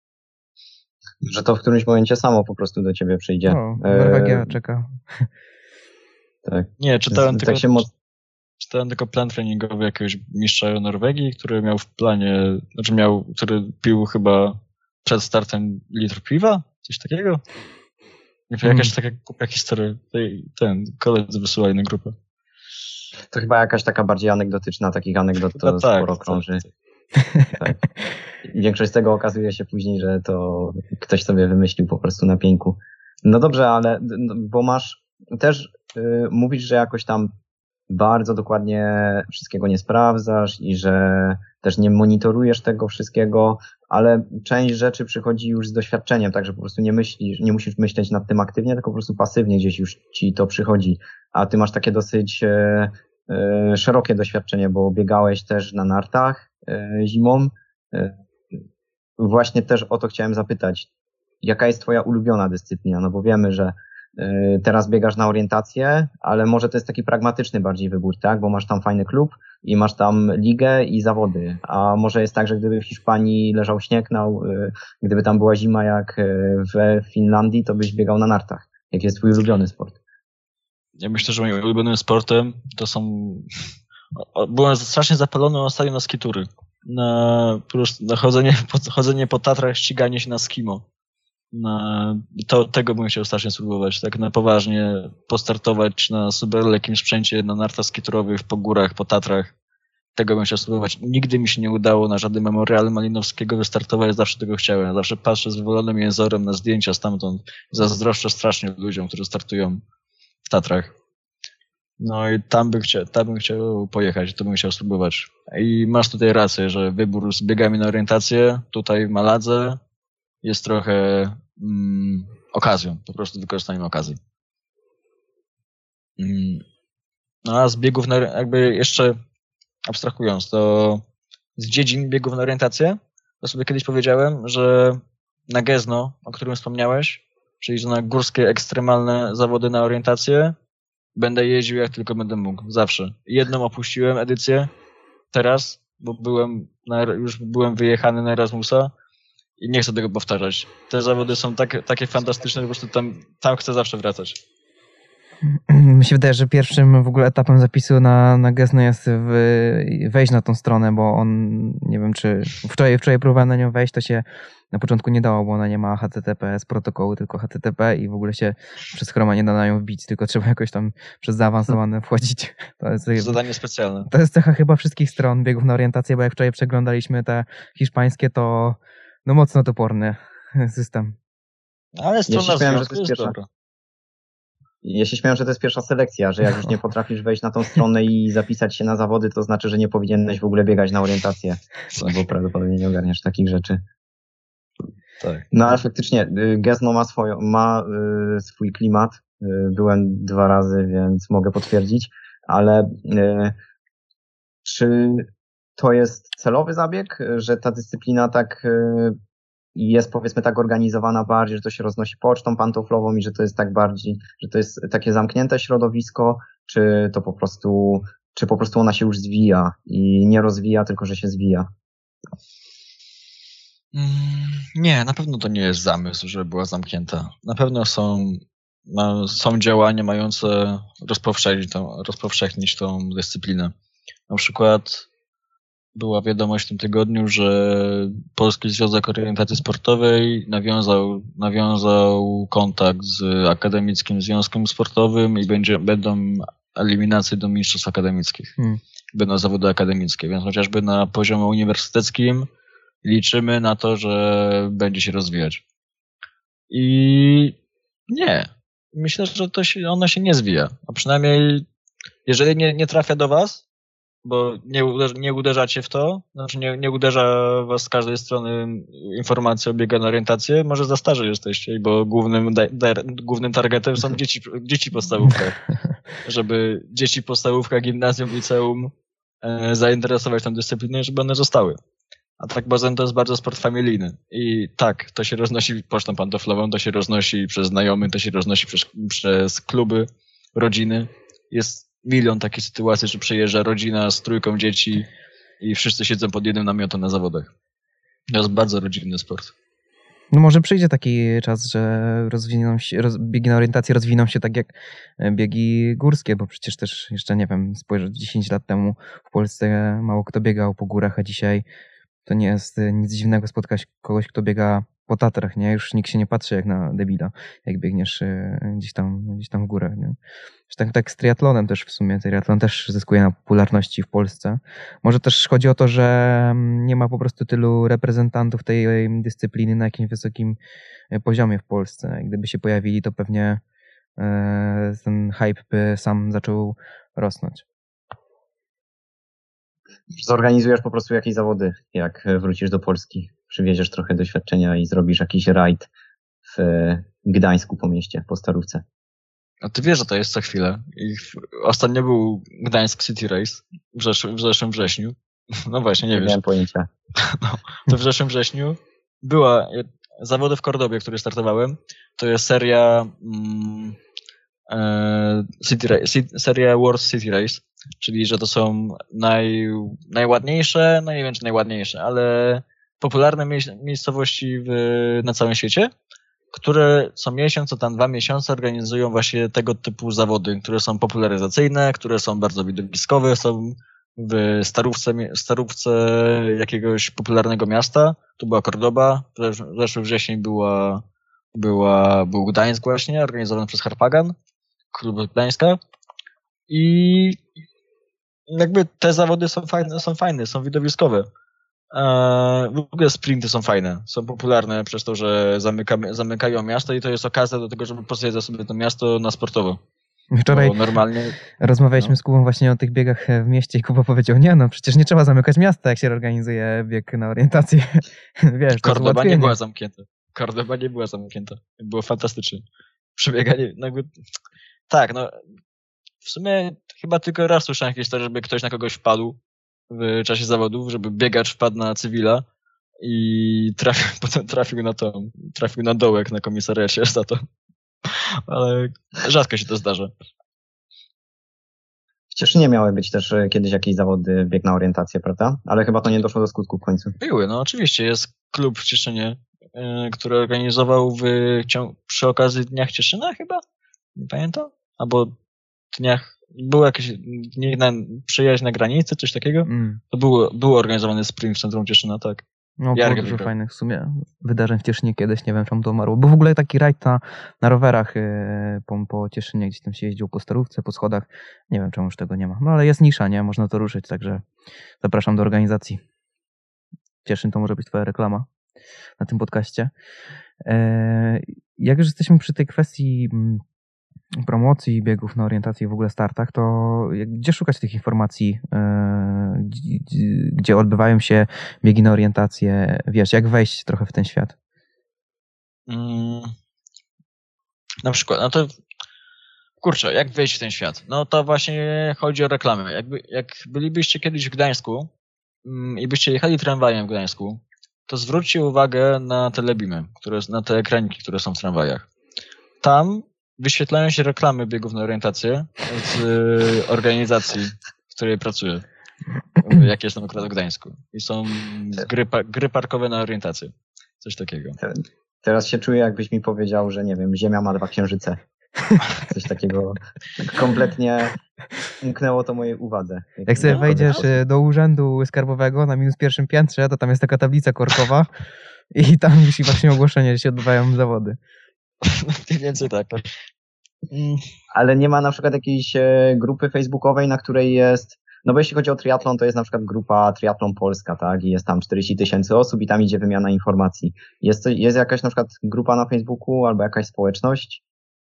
Że to w którymś momencie samo po prostu do ciebie przyjdzie. O, Norwegia e... czeka. Tak. Nie, czytałem, tak tylko, się mo- czytałem tylko plan treningowy jakiegoś mistrza Norwegii, który miał w planie, znaczy miał, który pił chyba przed startem litr piwa, coś takiego. Jakaś taka głupia historia. Ten koledzy wysyłali na grupę. To chyba jakaś taka bardziej anegdotyczna, takich anegdot to tak, sporo tak, krąży. Tak. Tak. Większość z tego okazuje się później, że to ktoś sobie wymyślił po prostu na pięku. No dobrze, ale bo masz też y, mówisz, że jakoś tam bardzo dokładnie wszystkiego nie sprawdzasz i że też nie monitorujesz tego wszystkiego, ale część rzeczy przychodzi już z doświadczeniem, także po prostu nie myślisz, nie musisz myśleć nad tym aktywnie, tylko po prostu pasywnie gdzieś już ci to przychodzi. A ty masz takie dosyć e, e, szerokie doświadczenie, bo biegałeś też na nartach e, zimą. E, właśnie też o to chciałem zapytać. Jaka jest twoja ulubiona dyscyplina? No bo wiemy, że teraz biegasz na orientację, ale może to jest taki pragmatyczny bardziej wybór, tak? Bo masz tam fajny klub i masz tam ligę i zawody. A może jest tak, że gdyby w Hiszpanii leżał śnieg, no, gdyby tam była zima jak we Finlandii, to byś biegał na nartach. Jaki jest twój ulubiony sport? Ja myślę, że moim ulubionym sportem to są... Byłem strasznie zapalony ostatnio na skitury. Na, po prostu na chodzenie, po, chodzenie po Tatrach, ściganie się na skimo. Na, to, tego bym chciał strasznie spróbować, tak na poważnie postartować na super lekkim sprzęcie, na nartach skiturowych, po górach, po Tatrach. Tego bym chciał spróbować. Nigdy mi się nie udało na żaden memorial Malinowskiego wystartować, zawsze tego chciałem. Zawsze patrzę z wywolonym jęzorem na zdjęcia stamtąd. Zazdroszczę strasznie ludziom, którzy startują w Tatrach. No i tam bym chciał, tam bym chciał pojechać, to bym chciał spróbować. I masz tutaj rację, że wybór z biegami na orientację tutaj w Maladze jest trochę mm, okazją, po prostu wykorzystaniem okazji. Mm. No a z biegów, na, jakby jeszcze abstrahując, to z dziedzin biegów na orientację, to sobie kiedyś powiedziałem, że na Gezno, o którym wspomniałeś, czyli na górskie, ekstremalne zawody na orientację, będę jeździł jak tylko będę mógł, zawsze. Jedną opuściłem edycję teraz, bo byłem na, już byłem wyjechany na Erasmusa, i nie chcę tego powtarzać. Te zawody są tak, takie fantastyczne, że po prostu tam, tam chcę zawsze wracać. Mi się wydaje, że pierwszym w ogóle etapem zapisu na, na Gezno jest w, wejść na tą stronę, bo on, nie wiem czy wczoraj, wczoraj próbowałem na nią wejść, to się na początku nie dało, bo ona nie ma H T T P S protokołu, tylko H T T P i w ogóle się przez Chroma nie da na nią wbić, tylko trzeba jakoś tam przez zaawansowane wchodzić. To jest zadanie specjalne. To jest cecha chyba wszystkich stron biegów na orientację, bo jak wczoraj przeglądaliśmy te hiszpańskie, to no mocno toporny system. Ale strona ja śmiałem, że to jest pierwsza. Dobra. Ja się śmiałem, że to jest pierwsza selekcja, że jak już nie potrafisz wejść na tą stronę i zapisać się na zawody, to znaczy, że nie powinieneś w ogóle biegać na orientację, bo prawdopodobnie nie ogarniasz takich rzeczy. Tak. No ale faktycznie Gezno ma, swoją, ma y, swój klimat. Y, byłem dwa razy, więc mogę potwierdzić, ale y, czy to jest celowy zabieg, że ta dyscyplina tak y, jest powiedzmy tak organizowana bardziej, że to się roznosi pocztą pantoflową i że to jest tak bardziej, że to jest takie zamknięte środowisko, czy to po prostu, czy po prostu ona się już zwija i nie rozwija, tylko że się zwija? Nie, na pewno to nie jest zamysł, że była zamknięta. Na pewno są, są działania mające rozpowszechnić tą, rozpowszechnić tą dyscyplinę. Na przykład była wiadomość w tym tygodniu, że Polski Związek Orientacji Sportowej nawiązał, nawiązał kontakt z Akademickim Związkiem Sportowym i będzie, będą eliminacje do mistrzostw akademickich. Hmm. Będą zawody akademickie, więc chociażby na poziomie uniwersyteckim liczymy na to, że będzie się rozwijać. I nie. Myślę, że to się, ona się nie zwija. A przynajmniej jeżeli nie, nie trafia do was, bo nie, uderza, nie uderzacie w to, znaczy nie, nie uderza was z każdej strony informacja o biegach na orientację, może za starzy jesteście, bo głównym, da, da, głównym targetem są dzieci, dzieci podstawówka. Żeby dzieci podstawówka, gimnazjum, liceum e, zainteresować tą dyscypliną, żeby one zostały. A tak bazen to jest bardzo sport familijny. I tak, to się roznosi pocztą pantoflową, to się roznosi przez znajomych, to się roznosi przez, przez kluby, rodziny. Jest milion takich sytuacji, że przyjeżdża rodzina z trójką dzieci i wszyscy siedzą pod jednym namiotem na zawodach. To jest bardzo rodzinny sport. No może przyjdzie taki czas, że rozwiną się, roz, biegi na orientację rozwiną się tak jak biegi górskie, bo przecież też jeszcze, nie wiem, spojrzeć dziesięć lat temu w Polsce mało kto biegał po górach, a dzisiaj to nie jest nic dziwnego spotkać kogoś, kto biega po Tatrach, nie? Już nikt się nie patrzy jak na debila, jak biegniesz gdzieś tam, gdzieś tam w górę, nie? Tak, tak z triatlonem też w sumie, triatlon też zyskuje na popularności w Polsce. Może też chodzi o to, że nie ma po prostu tylu reprezentantów tej dyscypliny na jakimś wysokim poziomie w Polsce. Gdyby się pojawili, to pewnie ten hype by sam zaczął rosnąć. Zorganizujesz po prostu jakieś zawody, jak wrócisz do Polski. Przywieziesz trochę doświadczenia i zrobisz jakiś rajd w Gdańsku po mieście, po Starówce. A ty wiesz, że to jest co chwilę. I ostatnio był Gdańsk City Race w, zesz- w zeszłym wrześniu. No właśnie, nie, nie wiesz. Nie miałem pojęcia. No, to w zeszłym wrześniu była zawody w Kordobie, które startowałem. To jest seria mm, e, City Race, seria World City Race, czyli że to są naj, najładniejsze, no nie wiem czy najładniejsze, ale popularne mie- miejscowości w, na całym świecie, które co miesiąc, co tam dwa miesiące organizują właśnie tego typu zawody, które są popularyzacyjne, które są bardzo widowiskowe, są w starówce, starówce jakiegoś popularnego miasta. Tu była Kordoba, w zeszłym wrześniu była, była, był Gdańsk właśnie, organizowany przez Harpagan, klub Gdańska. I jakby te zawody są fajne, są fajne, są widowiskowe. W ogóle sprinty są fajne, są popularne przez to, że zamykamy, zamykają miasto i to jest okazja do tego, żeby pozwiedzać sobie to miasto na sportowo. Wczoraj normalnie, rozmawialiśmy no. z Kubą właśnie o tych biegach w mieście i Kuba powiedział, nie no, przecież nie trzeba zamykać miasta, jak się organizuje bieg na orientację. Wiesz, Kordoba nie była zamknięta. Kordoba nie była zamknięta. Było fantastycznie. Przebieganie, jakby... Tak, no w sumie chyba tylko raz słyszałem historię, żeby ktoś na kogoś wpadł w czasie zawodów, żeby biegacz wpadł na cywila i trafił, potem trafił na to, trafił na dołek na komisariacie za to. Ale rzadko się to zdarza. W Cieszynie miały być też kiedyś jakieś zawody, bieg na orientację, prawda? Ale chyba to nie doszło do skutku w końcu. Były, no oczywiście. Jest klub w Cieszynie, yy, który organizował w ciągu, przy okazji Dniach Cieszyna chyba? Nie pamiętam? Albo dniach, było jakieś dni na przyjaźń na granicy, coś takiego? Mm. To było, było organizowany sprint w centrum Cieszyna, tak. No było dużo fajnych w sumie wydarzeń w Cieszynie kiedyś, nie wiem czemu to umarło. Był w ogóle taki rajd na, na rowerach yy, po, po Cieszynie, gdzieś tam się jeździł po Starówce, po schodach. Nie wiem czemu już tego nie ma. No ale jest nisza, nie? Można to ruszyć, także zapraszam do organizacji. Cieszyn to może być twoja reklama na tym podcaście. Yy, jak już jesteśmy przy tej kwestii promocji biegów na orientację i w ogóle startach, to gdzie szukać tych informacji, yy, gdzie odbywają się biegi na orientację? Wiesz, jak wejść trochę w ten świat? Hmm. Na przykład, no to kurczę, jak wejść w ten świat? No to właśnie chodzi o reklamę. Jakby, jak bylibyście kiedyś w Gdańsku mm, i byście jechali tramwajem w Gdańsku, to zwróćcie uwagę na telebimy, które, na te ekraniki, które są w tramwajach. Tam wyświetlają się reklamy biegów na orientację z y, organizacji, w której pracuję, jak jestem akurat w Gdańsku. I są gry, gry parkowe na orientację. Coś takiego. Teraz się czuję, jakbyś mi powiedział, że nie wiem, Ziemia ma dwa księżyce. Coś takiego kompletnie umknęło to mojej uwadze. Jak, jak sobie wejdziesz do urzędu skarbowego na minus pierwszym piętrze, to tam jest taka tablica korkowa i tam wisi właśnie ogłoszenie, że się odbywają zawody. Mniej więcej tak. Ale nie ma na przykład jakiejś grupy facebookowej, na której jest, no bo jeśli chodzi o triatlon, to jest na przykład grupa Triatlon Polska, tak, i jest tam czterdzieści tysięcy osób i tam idzie wymiana informacji. Jest, jest jakaś na przykład grupa na Facebooku albo jakaś społeczność?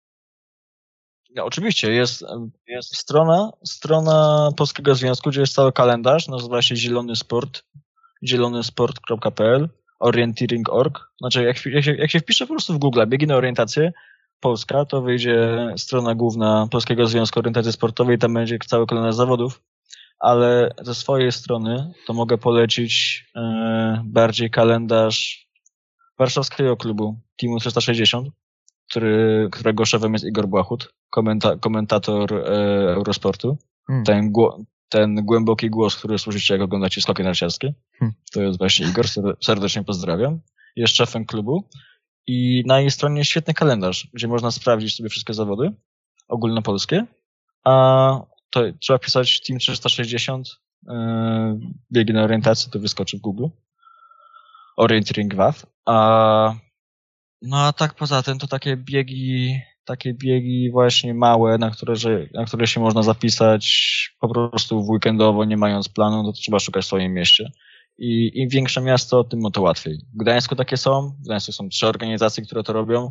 No, oczywiście, jest, jest strona, strona Polskiego Związku, gdzie jest cały kalendarz, nazywa się Zielony Sport, zielony sport kropka p l, orienteering kropka org. Znaczy, jak, jak, się, jak się wpisze po prostu w Google biegi na orientację Polska, to wyjdzie strona główna Polskiego Związku Orientacji Sportowej, tam będzie cały kalendarz zawodów, ale ze swojej strony to mogę polecić e, bardziej kalendarz warszawskiego klubu Teamu trzysta sześćdziesiąt, który, którego szefem jest Igor Błachut, komenta, komentator e, Eurosportu. Hmm. Ten, gło, ten głęboki głos, który słyszycie, jak oglądacie skoki narciarskie. Hmm. To jest właśnie Igor, serdecznie pozdrawiam. Jest szefem klubu. i na jej stronie jest świetny kalendarz, gdzie można sprawdzić sobie wszystkie zawody ogólnopolskie, a to trzeba pisać Team trzysta sześćdziesiąt, yy, biegi na orientację, to wyskoczy w Google. Orienteering W A W. A, no a tak poza tym to takie biegi, takie biegi właśnie małe, na które, że, na które się można zapisać po prostu w weekendowo, nie mając planu, no to trzeba szukać w swoim mieście. I im większe miasto, tym o to łatwiej. W Gdańsku takie są. W Gdańsku są trzy organizacje, które to robią.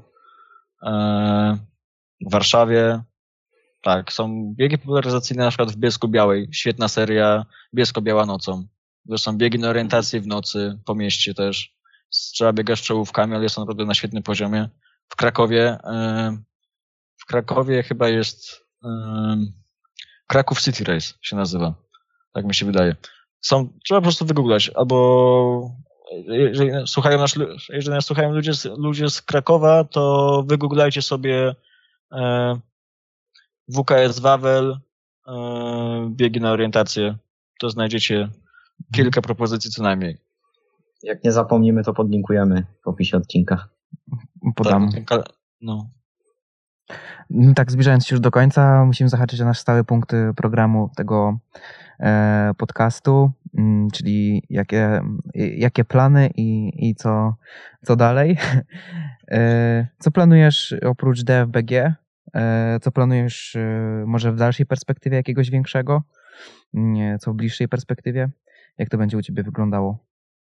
W Warszawie tak, są biegi popularyzacyjne na przykład w Bielsku-Białej. Świetna seria Bielsko-Biała nocą. Zresztą biegi na orientację w nocy, po mieście też. Trzeba biegać czołówkami, ale jest on naprawdę na świetnym poziomie. W Krakowie w Krakowie chyba jest Kraków City Race się nazywa. Tak mi się wydaje. Są, trzeba po prostu wygooglać, albo jeżeli słuchają nas, jeżeli nas słuchają ludzie z, ludzie z Krakowa, to wygooglajcie sobie e, W K S Wawel, e, biegi na orientację. To znajdziecie kilka propozycji co najmniej. Jak nie zapomnimy, to podlinkujemy w opisie odcinka. Podam. Tak, no. Tak, zbliżając się już do końca, musimy zahaczyć o nasz stały punkt programu tego e, podcastu, m, czyli jakie, jakie plany i, i co, co dalej. E, co planujesz oprócz D F B G? E, co planujesz e, może w dalszej perspektywie jakiegoś większego? Nie, co w bliższej perspektywie? Jak to będzie u ciebie wyglądało?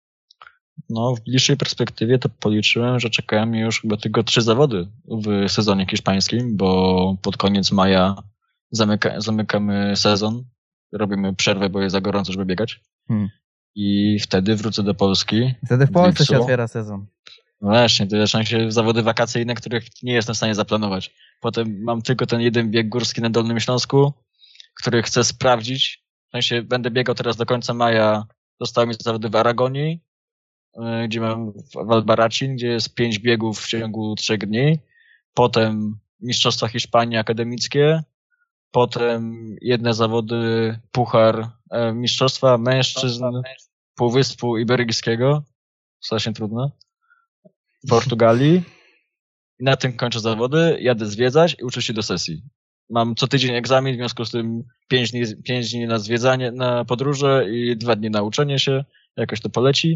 No, w bliższej perspektywie to policzyłem, że czekają mnie już chyba tylko trzy zawody w sezonie hiszpańskim, bo pod koniec maja zamyka, zamykamy sezon, robimy przerwę, bo jest za gorąco, żeby biegać. Hmm. I wtedy wrócę do Polski. Wtedy w Polsce się otwiera sezon. No właśnie, to zaczynają się zawody wakacyjne, których nie jestem w stanie zaplanować. Potem mam tylko ten jeden bieg górski na Dolnym Śląsku, który chcę sprawdzić. W sensie będę biegał teraz do końca maja, zostały mi zawody w Aragonii, gdzie mam w Albarracin, gdzie jest pięć biegów w ciągu trzech dni. Potem Mistrzostwa Hiszpanii akademickie. Potem jedne zawody Puchar e, Mistrzostwa Mężczyzn Półwyspu Iberyjskiego. Strasznie trudne. W Portugalii. I na tym kończę zawody. Jadę zwiedzać i uczę się do sesji. Mam co tydzień egzamin, w związku z tym pięć dni, pięć dni na zwiedzanie, na podróże i dwa dni na uczenie się. Jakoś to poleci.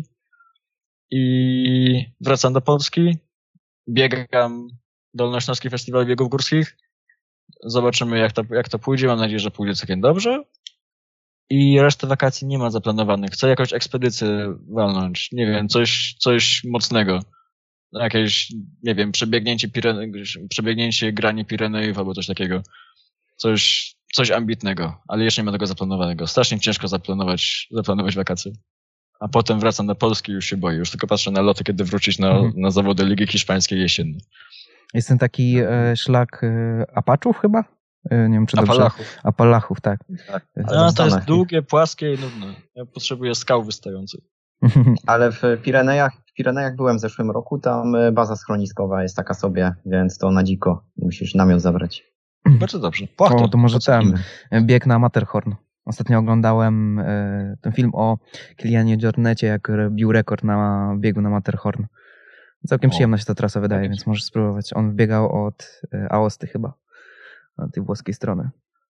I wracam do Polski, biegam Dolnośląski Festiwal Biegów Górskich, zobaczymy jak to, jak to pójdzie, mam nadzieję, że pójdzie całkiem dobrze i resztę wakacji nie ma zaplanowanych, chcę jakąś ekspedycję walnąć, nie wiem, coś, coś mocnego, jakieś, nie wiem, przebiegnięcie, Pirene, przebiegnięcie grani Pirenejów albo coś takiego, coś, coś ambitnego, ale jeszcze nie ma tego zaplanowanego, strasznie ciężko zaplanować, zaplanować wakacje. A potem wracam do Polski i już się boję. Już tylko patrzę na loty, kiedy wrócić na, mhm. na zawody Ligi Hiszpańskiej jesiennej. Jest ten taki e, szlak e, Apaczów chyba? E, nie wiem, czy dobrze. Apalachów. Apalachów, tak. tak. No, to jest długie, płaskie i nudne. Ja potrzebuję skał wystających. Ale w Pirenejach, w Pirenejach byłem w zeszłym roku, tam baza schroniskowa jest taka sobie, więc to na dziko. Musisz namiot zabrać. Bardzo dobrze. Płachto. O, to może ten bieg na Matterhorn. Ostatnio oglądałem e, ten film o Kilianie Jornecie, jak bił rekord na biegu na Matterhorn. Całkiem o, przyjemna się ta trasa wydaje, tak więc możesz spróbować. On biegał od e, Aosty chyba, od tej włoskiej strony.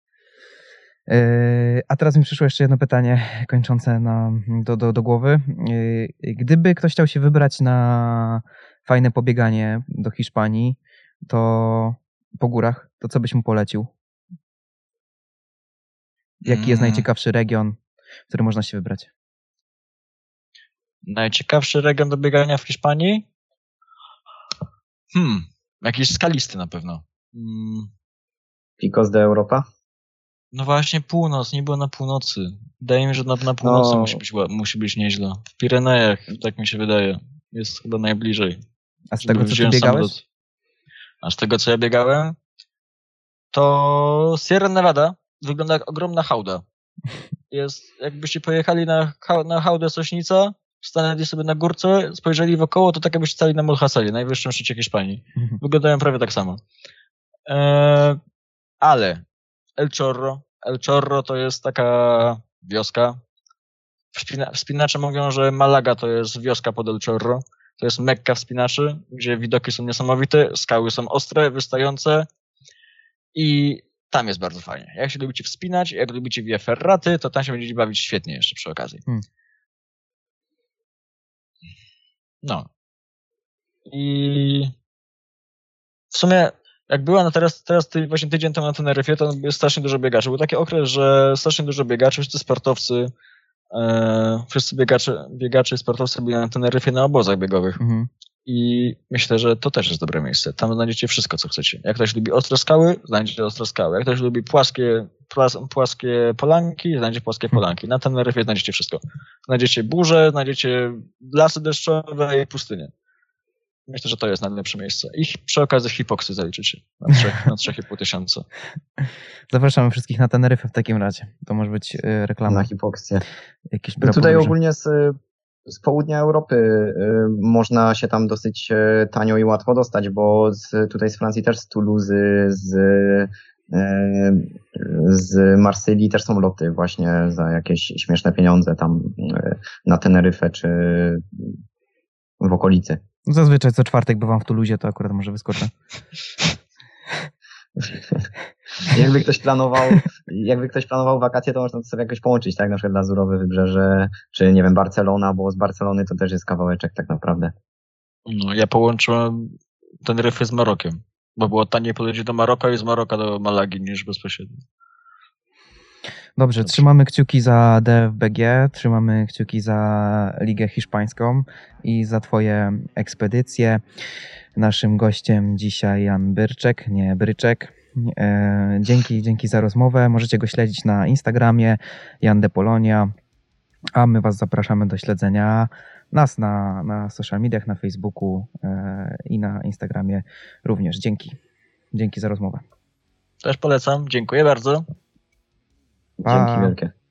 E, a teraz mi przyszło jeszcze jedno pytanie kończące na, do, do, do głowy. E, gdyby ktoś chciał się wybrać na fajne pobieganie do Hiszpanii, to po górach, to co byś mu polecił? Jaki jest najciekawszy region, w który można się wybrać? Najciekawszy region do biegania w Hiszpanii? Hmm, jakiś skalisty na pewno. Hmm. Picos de Europa? No właśnie północ, nie było na północy. Wydaje mi się, że na, na północy no. musi, być, musi być nieźle. W Pirenejach, tak mi się wydaje, jest chyba najbliżej. A z tego, co ty biegałeś? Samolot. A z tego, co ja biegałem, to Sierra Nevada wygląda jak ogromna hałda. Jest, jakbyście pojechali na, na hałdę Sośnica, stanęli sobie na górce, spojrzeli wokoło, to tak jakbyście stali na Mulhaseli, najwyższym szczycie Hiszpanii. Wyglądają prawie tak samo. Eee, ale El Chorro, El Chorro to jest taka wioska. Wspina, wspinacze mówią, że Malaga to jest wioska pod El Chorro. To jest Mekka wspinaczy, gdzie widoki są niesamowite, skały są ostre, wystające i tam jest bardzo fajnie. Jak się lubicie wspinać, jak lubicie Via Ferraty, to tam się będziecie bawić świetnie jeszcze przy okazji. Hmm. No. I w sumie jak była no teraz, teraz ty, właśnie tydzień temu na Teneryfie, to jest strasznie dużo biegaczy. Był taki okres, że strasznie dużo biegaczy, wszyscy sportowcy, e, wszyscy biegacze, biegacze i sportowcy byli na Teneryfie na obozach biegowych. Mhm. I myślę, że to też jest dobre miejsce. Tam znajdziecie wszystko, co chcecie. Jak ktoś lubi ostre skały, znajdziecie ostre skały. Jak ktoś lubi płaskie, płas, płaskie polanki, znajdziecie płaskie polanki. Na Teneryfie znajdziecie wszystko. Znajdziecie burze, znajdziecie lasy deszczowe i pustynie. Myślę, że to jest najlepsze miejsce. I przy okazji hipoksy zaliczycie na trzech, na trzech i pół tysiąca. Zapraszamy wszystkich na Teneryfę w takim razie. To może być y, reklama. Na hipoksję. Jakieś tutaj podróże. Ogólnie z, z południa Europy y, można się tam dosyć y, tanio i łatwo dostać, bo z, tutaj z Francji też z Toulouse, z, y, z Marsylii też są loty właśnie za jakieś śmieszne pieniądze tam y, na Teneryfę czy w okolicy. Zazwyczaj co czwartek bywam w Toulouse, to akurat może wyskoczę. jakby ktoś planował, jakby ktoś planował wakacje, to można to sobie jakoś połączyć, tak? Na przykład Lazurowe Wybrzeże, czy nie wiem, Barcelona, bo z Barcelony to też jest kawałeczek tak naprawdę. No, ja połączyłem Teneryfę z Marokiem, bo było taniej polecieć do Maroka i z Maroka do Malagi niż bezpośrednio. Dobrze, trzymamy kciuki za D F B G, trzymamy kciuki za Ligę Hiszpańską i za twoje ekspedycje. Naszym gościem dzisiaj Jan Byrczek, nie Bryczek. E, dzięki, dzięki za rozmowę. Możecie go śledzić na Instagramie Jan de Polonia, a my was zapraszamy do śledzenia nas na, na social mediach, na Facebooku e, i na Instagramie również. Dzięki. Dzięki za rozmowę. Też polecam. Dziękuję bardzo. Pa. Dzięki wielkie.